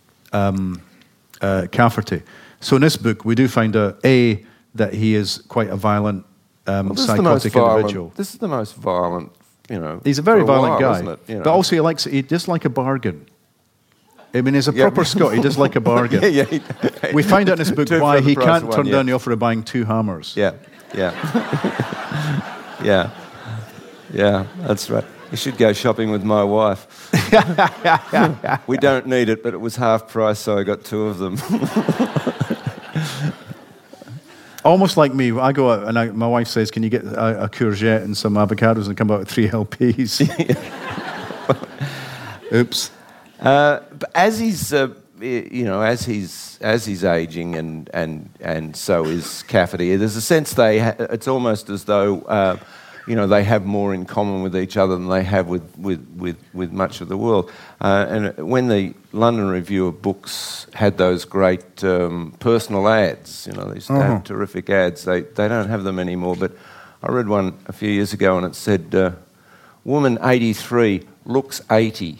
um, uh, Cafferty. So in this book, we do find out, A, that he is quite a violent, um, well, psychotic violent, individual. This is the most violent, you know. He's a very a violent while, guy, isn't it? You know. But also he likes, he does like a bargain. I mean, he's a yeah. proper Scot. He does like a bargain. yeah, yeah. We find out in this book Two why he can't one, turn yeah. down the offer of buying two hammers. Yeah, yeah, yeah, yeah. That's right. You should go shopping with my wife. We don't need it, but it was half price, so I got two of them. Almost like me, I go out and I, my wife says, "Can you get a, a courgette and some avocados?" and come out with three L Ps. Oops. Uh, but as he's uh, you know, as he's as he's aging, and and and so is Cafferty. There's a sense they. Ha- it's almost as though. Uh, You know, they have more in common with each other than they have with, with, with, with much of the world. Uh, and when the London Review of Books had those great um, personal ads, you know, they used to Uh-huh. have terrific ads, they, they don't have them anymore. But I read one a few years ago and it said, uh, woman eighty-three, looks eighty.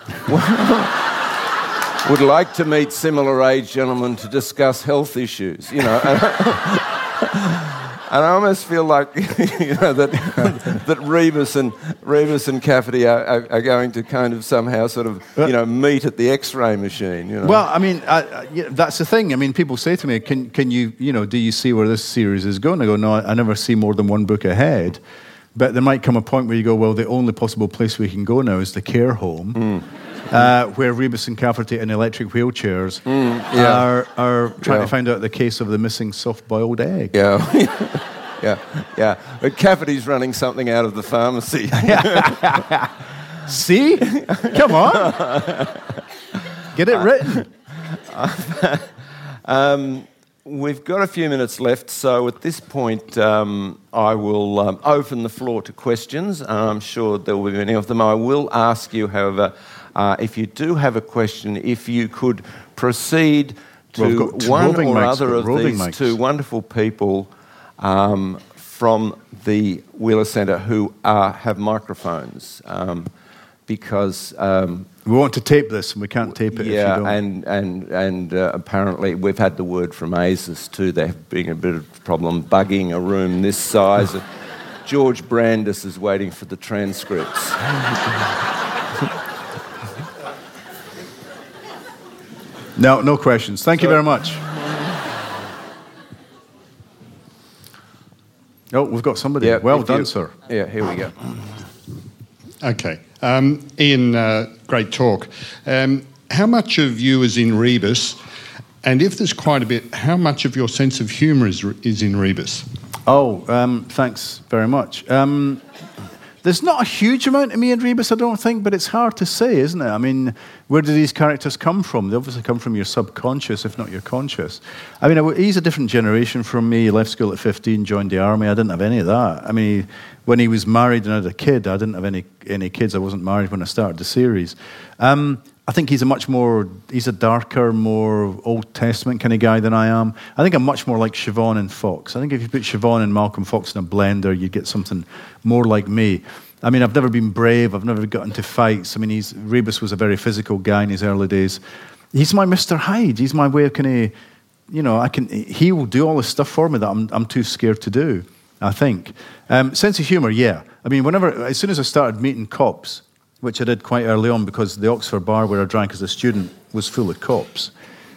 Would like to meet similar age gentlemen to discuss health issues, you know. And I almost feel like, you know, that that Rebus and Rebus and Cafferty are, are, are going to kind of somehow sort of, you know, meet at the X-ray machine. You know? Well, I mean, I, I, yeah, that's the thing. I mean, people say to me, "Can can you, you know, do you see where this series is going?" I go, "No, I, I never see more than one book ahead." But there might come a point where you go, "Well, the only possible place we can go now is the care home." Mm. Uh, where Rebus and Cafferty in electric wheelchairs mm, yeah. are are trying yeah. to find out the case of the missing soft-boiled egg. Yeah, yeah, yeah. But Cafferty's running something out of the pharmacy. See? Come on. Get it written. um, we've got a few minutes left, so at this point um, I will um, open the floor to questions. I'm sure there will be many of them. I will ask you, however, Uh, if you do have a question, if you could proceed to well, one or mics, other of these mics. two wonderful people um, from the Wheeler Centre who are, have microphones, um, because um, we want to tape this and we can't tape it. Yeah, if you don't. and and and uh, apparently we've had the word from ASIS too. There being a bit of a problem bugging a room this size. George Brandis is waiting for the transcripts. No, no questions. Thank so, you very much. Oh, we've got somebody. Yeah, well done, you, sir. Yeah, here we go. Okay. Um, Ian, uh, great talk. Um, how much of you is in Rebus? And if there's quite a bit, how much of your sense of humour is, is in Rebus? Oh, um, thanks very much. Um, There's not a huge amount of me in Rebus, I don't think, but it's hard to say, isn't it? I mean, where do these characters come from? They obviously come from your subconscious, if not your conscious. I mean, he's a different generation from me. He left school at fifteen, joined the army. I didn't have any of that. I mean, when he was married and had a kid, I didn't have any any kids. I wasn't married when I started the series. Um, I think he's a much more, he's a darker, more Old Testament kind of guy than I am. I think I'm much more like Siobhan and Fox. I think if you put Siobhan and Malcolm Fox in a blender, you'd get something more like me. I mean, I've never been brave. I've never got into fights. I mean, he's, Rebus was a very physical guy in his early days. He's my Mister Hyde. He's my way of kind of, you know, I can. He will do all this stuff for me that I'm, I'm too scared to do, I think. Um, sense of humour, yeah. I mean, whenever, as soon as I started meeting cops, which I did quite early on because the Oxford bar where I drank as a student was full of cops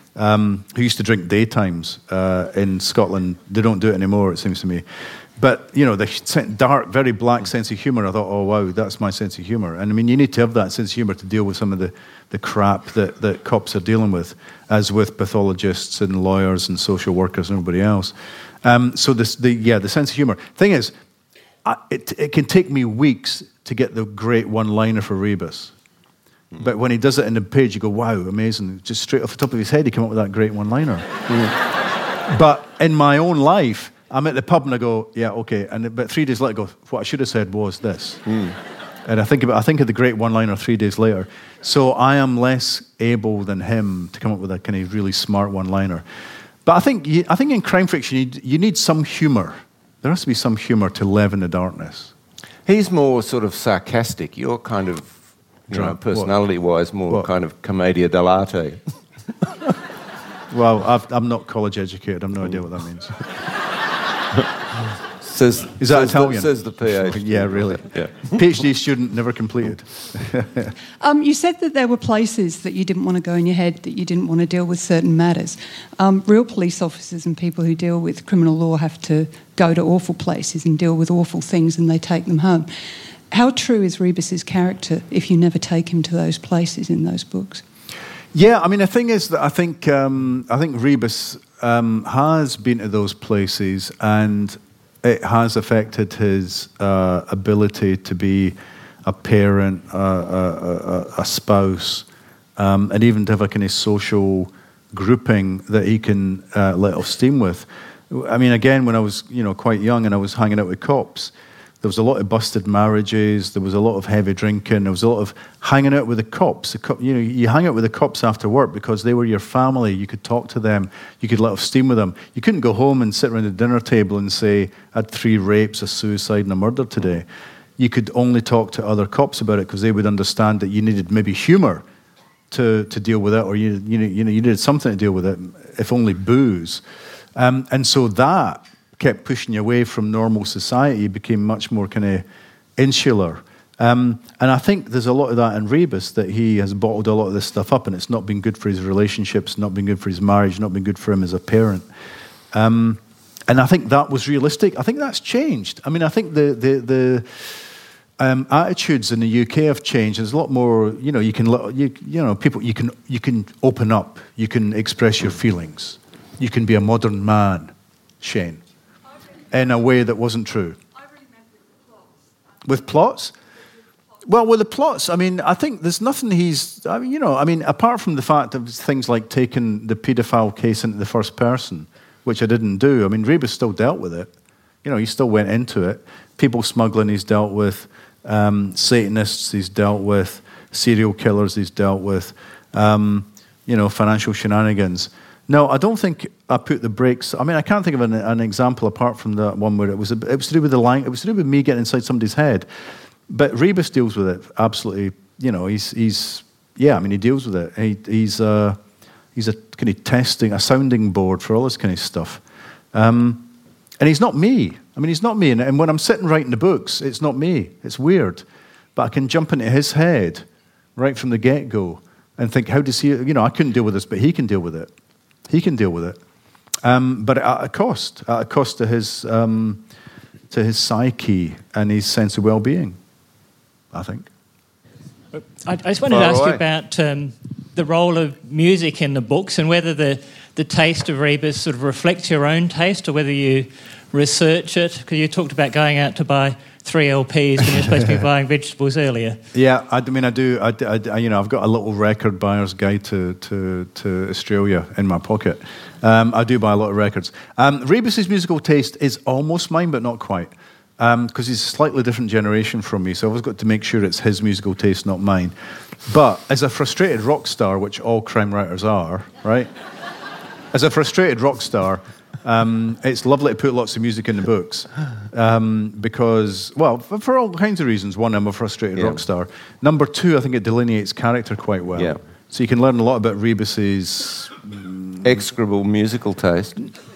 um, who used to drink daytimes uh, in Scotland. They don't do it anymore, it seems to me. But, you know, the dark, very black sense of humour, I thought, oh, wow, that's my sense of humour. And, I mean, you need to have that sense of humour to deal with some of the, the crap that, that cops are dealing with, as with pathologists and lawyers and social workers and everybody else. Um, so, this, the yeah, the sense of humour. Thing is, I, it, it can take me weeks to get the great one-liner for Rebus. Mm. But when he does it in the page, you go, wow, amazing. Just straight off the top of his head, he came up with that great one-liner. Mm. But in my own life, I'm at the pub and I go, yeah, okay. And but three days later, I go, what I should have said was this. Mm. And I think about, I think of the great one-liner three days later. So I am less able than him to come up with a kind of really smart one-liner. But I think you, I think in crime fiction, you need, you need some humour. There has to be some humour to leaven the darkness. He's more sort of sarcastic. You're kind of, you know, personality-wise, more what? kind of commedia dell'arte. Well, I've, I'm not college educated. I've no idea what that means. says, Is that says Italian? The, says the PhD. Yeah, really. Yeah. PhD student, never completed. um, you said that there were places that you didn't want to go in your head, that you didn't want to deal with certain matters. Um, real police officers and people who deal with criminal law have to go to awful places and deal with awful things, and they take them home. How true is Rebus's character if you never take him to those places in those books? Yeah, I mean, the thing is that I think um, I think Rebus um, has been to those places, and it has affected his uh, ability to be a parent, uh, a, a, a spouse, um, and even to have a kind of social grouping that he can uh, let off steam with. I mean, again, when I was, you know, quite young and I was hanging out with cops, there was a lot of busted marriages, there was a lot of heavy drinking, there was a lot of hanging out with the cops. The co- you know, you hang out with the cops after work because they were your family. You could talk to them, you could let off steam with them. You couldn't go home and sit around the dinner table and say, I had three rapes, a suicide, and a murder today. You could only talk to other cops about it because they would understand that you needed maybe humour to, to deal with it, or you, you, know, you know, you needed something to deal with it, if only booze. Um, and so that kept pushing you away from normal society. You became much more kind of insular. Um, and I think there's a lot of that in Rebus, that he has bottled a lot of this stuff up, and it's not been good for his relationships, not been good for his marriage, not been good for him as a parent. Um, and I think that was realistic. I think that's changed. I mean, I think the the, the um, attitudes in the U K have changed. There's a lot more, you know, you can, you, you know, people, you can, you can open up, you can express your feelings. You can be a modern man, Shane, in a way that wasn't true. I really meant with plots. With plots? Well, with the plots, I mean, I think there's nothing he's, I mean, you know, I mean, apart from the fact of things like taking the paedophile case into the first person, which I didn't do. I mean, Rebus still dealt with it. You know, he still went into it. People smuggling he's dealt with. Um, Satanists he's dealt with. Serial killers he's dealt with. Um, you know, financial shenanigans. No, I don't think I put the brakes. I mean, I can't think of an, an example apart from that one where it was. A, it was to do with the line. It was to do with me getting inside somebody's head. But Rebus deals with it absolutely. You know, he's he's yeah. I mean, he deals with it. He, he's uh, he's a kind of testing, a sounding board for all this kind of stuff. Um, and he's not me. I mean, he's not me. And, and when I'm sitting writing the books, it's not me. It's weird, but I can jump into his head right from the get-go and think, how does he? You know, I couldn't deal with this, but he can deal with it. He can deal with it, um, but at a cost, at a cost to his um, to his psyche and his sense of well-being, I think. I, I just wanted Far to ask away. you about um, the role of music in the books and whether the, the taste of Rebus sort of reflects your own taste or whether you research it, because you talked about going out to buy three L Ps when you're supposed to be buying vegetables earlier. Yeah, I, I mean, I do. I, I, you know, I've got a little record buyer's guide to to, to Australia in my pocket. Um, I do buy a lot of records. Um, Rebus's musical taste is almost mine, but not quite, because um, he's a slightly different generation from me. So I've always got to make sure it's his musical taste, not mine. But as a frustrated rock star, which all crime writers are, right? As a frustrated rock star. Um, it's lovely to put lots of music in the books um, because, well, for, for all kinds of reasons. One, I'm a frustrated Yeah. rock star. Number two, I think it delineates character quite well. Yeah. So you can learn a lot about Rebus's... Execrable musical taste.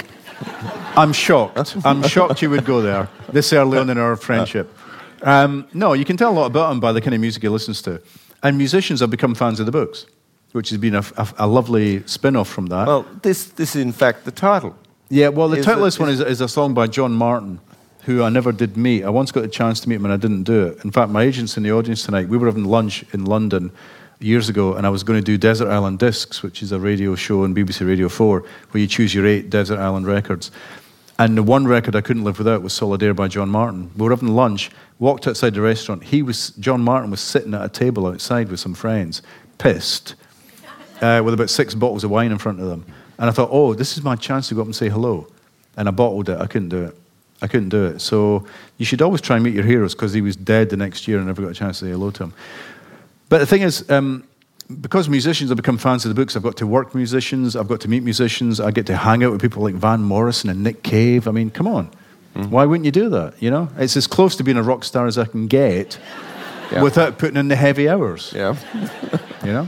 I'm shocked. I'm shocked you would go there this early on in our friendship. Um, no, you can tell a lot about him by the kind of music he listens to. And musicians have become fans of the books, which has been a, a, a lovely spin-off from that. Well, this, this is in fact the title. Yeah, well, the Is title of it- this one is, is a song by John Martin, who I never did meet. I once got a chance to meet him and I didn't do it. In fact, my agent's in the audience tonight. We were having lunch in London years ago, and I was going to do Desert Island Discs, which is a radio show on B B C Radio four, where you choose your eight Desert Island records. And the one record I couldn't live without was Solidaire by John Martin. We were having lunch, walked outside the restaurant. He was John Martin was sitting at a table outside with some friends, pissed, uh, with about six bottles of wine in front of them. And I thought, oh, this is my chance to go up and say hello. And I bottled it. I couldn't do it. I couldn't do it. So you should always try and meet your heroes, because he was dead the next year and I never got a chance to say hello to him. But the thing is, um, because musicians have become fans of the books, I've got to work with musicians, I've got to meet musicians, I get to hang out with people like Van Morrison and Nick Cave. I mean, come on. Mm. Why wouldn't you do that, you know? It's as close to being a rock star as I can get Yeah. without putting in the heavy hours, Yeah. you know?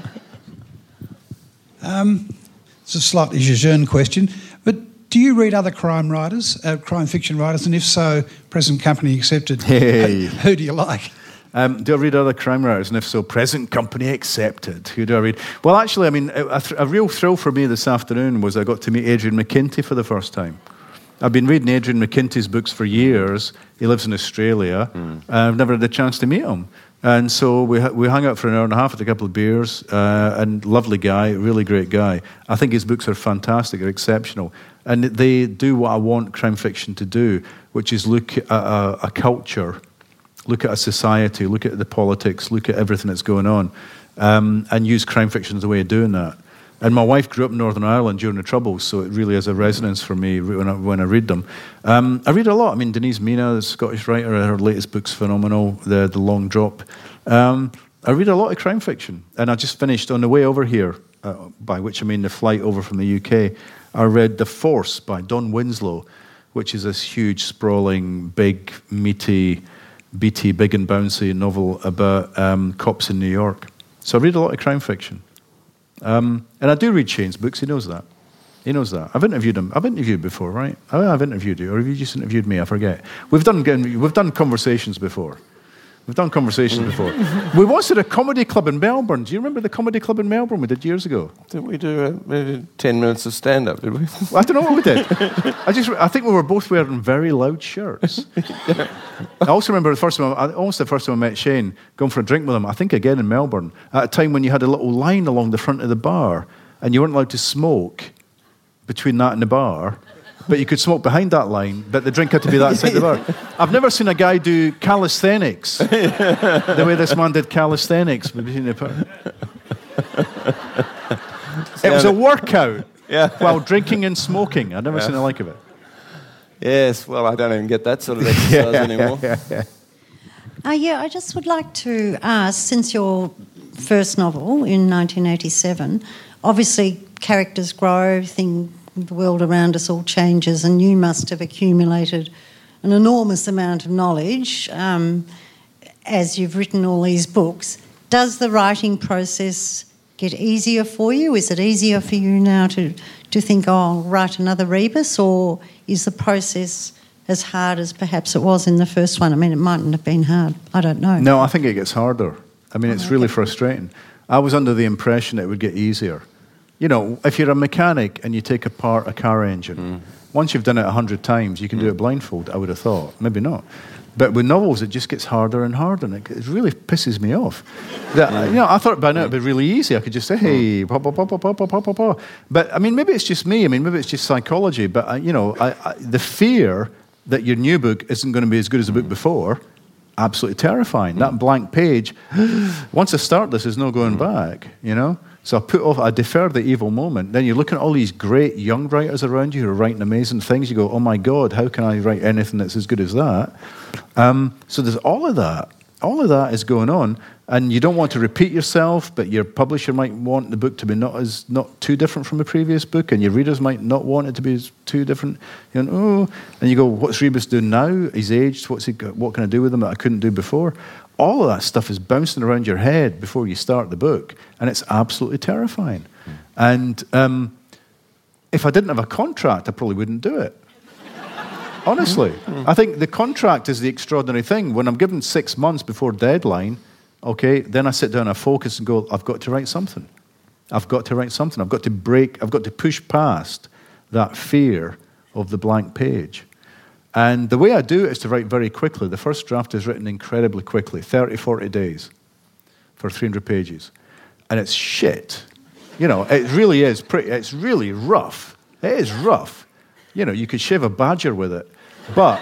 Um, it's a slightly jejune question, but do you read other crime writers, uh, crime fiction writers, and if so, present company accepted? Hey. Who, who do you like? Um, do I read other crime writers? And if so, present company accepted. Who do I read? Well, actually, I mean, a, th- a real thrill for me this afternoon was I got to meet Adrian McKinty for the first time. I've been reading Adrian McKinty's books for years. He lives in Australia. Mm. Uh, I've never had a chance to meet him. And so we ha- we hung out for an hour and a half with a couple of beers. Uh, and lovely guy, really great guy. I think his books are fantastic, they're exceptional. And they do what I want crime fiction to do, which is look at a, a culture, look at a society, look at the politics, look at everything that's going on, um, and use crime fiction as a way of doing that. And my wife grew up in Northern Ireland during the Troubles, so it really has a resonance for me when I, when I read them. Um, I read a lot. I mean, Denise Mina, the Scottish writer, her latest book's phenomenal, The, the Long Drop. Um, I read a lot of crime fiction. And I just finished, on the way over here, uh, by which I mean the flight over from the U K, I read The Force by Don Winslow, which is this huge, sprawling, big, meaty, beaty, big and bouncy novel about um, cops in New York. So I read a lot of crime fiction. Um, and I do read Shane's books. He knows that. He knows that. I've interviewed him. I've interviewed before, right? I, I've interviewed you, or have you just interviewed me? I forget. We've done we've done conversations before. We've done conversations before. We once did a comedy club in Melbourne. Do you remember the comedy club in Melbourne we did years ago? Did we do uh, ten minutes of stand-up, did we? I don't know what we did. I just, I think we were both wearing very loud shirts. Yeah. I also remember the first time, I, almost the first time I met Shane, going for a drink with him, I think again in Melbourne, at a time when you had a little line along the front of the bar, and you weren't allowed to smoke between that and the bar, but you could smoke behind that line, but the drink had to be that side of the bar. I've never seen a guy do calisthenics the way this man did calisthenics between the bar. It was a workout yeah. while drinking and smoking. I've never yeah. seen the like of it. Yes, well, I don't even get that sort of exercise yeah, anymore. Yeah, yeah. Uh, yeah, I just would like to ask, since your first novel in nineteen eighty-seven, obviously characters grow, thing, the world around us all changes, and you must have accumulated an enormous amount of knowledge um, as you've written all these books. Does the writing process get easier for you? Is it easier for you now to, to think, oh, I'll write another Rebus, or is the process as hard as perhaps it was in the first one? I mean, it mightn't have been hard. I don't know. No, I think it gets harder. I mean, it's oh, okay. really frustrating. I was under the impression it would get easier. You know, if you're a mechanic and you take apart a car engine, mm. once you've done it a hundred times, you can mm. do it blindfold, I would have thought. Maybe not. But with novels, it just gets harder and harder, and it, it really pisses me off. That, mm. You know, I thought by now it'd be really easy. I could just say, hey, pop, pop, pop, pop, pop, pop, pop, pop. But, I mean, maybe it's just me. I mean, maybe it's just psychology. But, uh, you know, I, I, the fear that your new book isn't going to be as good as the book before, absolutely terrifying. Mm. That blank page, once I start this, there's no going mm. back, you know? So I put off, I defer the evil moment. Then you're looking at all these great young writers around you who are writing amazing things. You go, oh my God, how can I write anything that's as good as that? Um, so there's all of that. All of that is going on. And you don't want to repeat yourself, but your publisher might want the book to be not as not too different from the previous book, and your readers might not want it to be too different. You know, oh, and you go, what's Rebus doing now? He's aged. What's he? What can I do with him that I couldn't do before? All of that stuff is bouncing around your head before you start the book, and it's absolutely terrifying. Mm. And um, if I didn't have a contract, I probably wouldn't do it. Honestly. Mm. I think the contract is the extraordinary thing. When I'm given six months before deadline, okay, then I sit down, I focus and go, I've got to write something. I've got to write something. I've got to break, I've got to push past that fear of the blank page. And the way I do it is to write very quickly. The first draft is written incredibly quickly, thirty, forty days for three hundred pages. And it's shit. You know, it really is pretty, it's really rough. It is rough. You know, you could shave a badger with it. But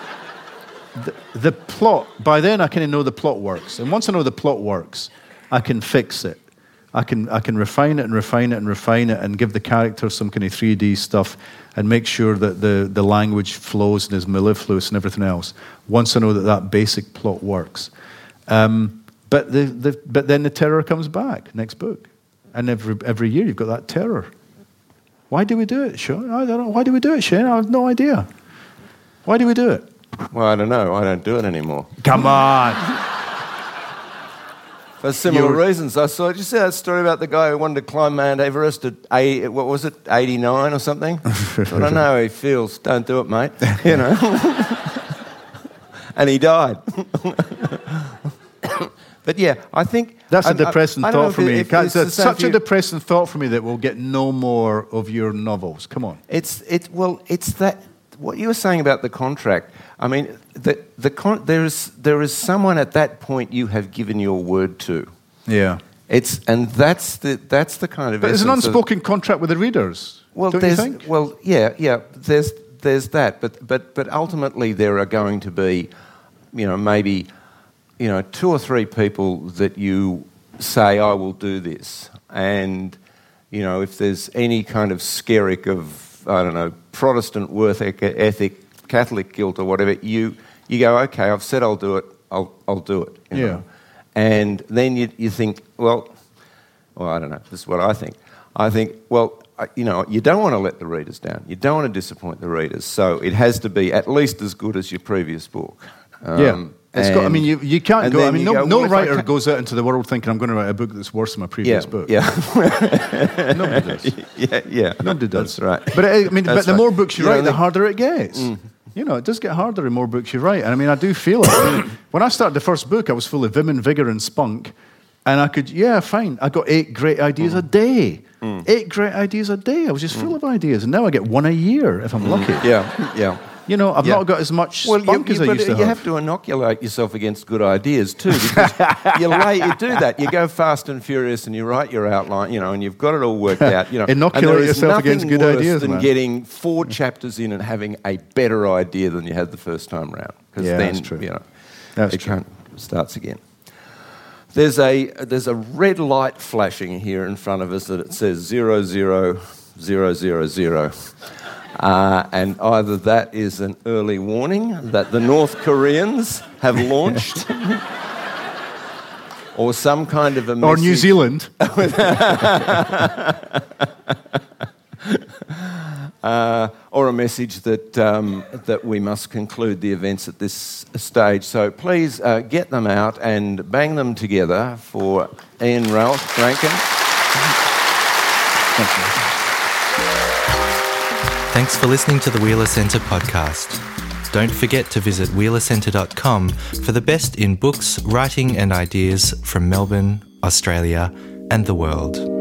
the, the plot, by then I kind of know the plot works. And once I know the plot works, I can fix it. I can I can refine it and refine it and refine it and give the characters some kind of three D stuff and make sure that the, the language flows and is mellifluous and everything else. Once I know that that basic plot works. Um, but the, the but then the terror comes back, next book. And every every year you've got that terror. Why do we do it, Sean? I don't know. Why do we do it, Shane? I have no idea. Why do we do it? Well, I don't know. I don't do it anymore. Come on. For similar You're... reasons. I saw, did you see that story about the guy who wanted to climb Mount Everest at, eight, what was it, eighty-nine or something? I don't know how he feels. Don't do it, mate. You know. And he died. But yeah, I think... That's a depressing I, I thought for me. If, if it's such a depressing thought for me that we'll get no more of your novels. Come on. It's, it, well, it's that... What you were saying about the contract, I mean, the, the con- there is there is someone at that point you have given your word to. Yeah. It's and that's the that's the kind of. But there's an unspoken of, contract with the readers. Well, don't there's you think? well, yeah, yeah. There's there's that, but but but ultimately there are going to be, you know, maybe, you know, two or three people that you say, I will do this. And, you know, if there's any kind of skerrick of, I don't know, Protestant worth ethic, Catholic guilt or whatever, you you go, okay, I've said I'll do it, I'll I'll do it. You Yeah. know? And then you you think, well, well, I don't know, this is what I think. I think, well, I, you know, you don't want to let the readers down. You don't want to disappoint the readers. So it has to be at least as good as your previous book. Um, yeah. It's got, I mean, you, you can't and go. I then mean, you no, go, no well, if I writer can't- goes out into the world thinking, I'm going to write a book that's worse than my previous Yeah, book. yeah. Nobody does. yeah, yeah. Nobody does. That's right. But I mean, but That's the right. more books you You know, write, the they- harder it gets. Mm. You know, it does get harder the more books you write. And I mean, I do feel it. I mean, when I started the first book, I was full of vim and vigour and spunk. And I could, yeah, fine. I got eight great ideas Mm. a day. Eight great ideas a day. I was just full of ideas. And now I get one a year if I'm lucky. Yeah, yeah. You know, I've Yeah. not got as much Well, spunk you, as you, I but used to you have. have to inoculate yourself against good ideas too, because you lay, you do that. You go fast and furious, and you write your outline, you know, and you've got it all worked out. You know, Inoculate and there is yourself nothing against good worse ideas, than man. getting four chapters in and having a better idea than you had the first time round. Because Yeah, then, that's true. you know, That's it true. can't starts again. There's a there's a red light flashing here in front of us that it says zero zero zero zero zero. Uh, and either that is an early warning that the North Koreans have launched, or some kind of a message. Or New Zealand. uh, or a message that um, that we must conclude the events at this stage. So please uh, get them out and bang them together for Ian Ralph Rankin. Thank you. Thanks for listening to the Wheeler Centre podcast. Don't forget to visit wheeler centre dot com for the best in books, writing and ideas from Melbourne, Australia and the world.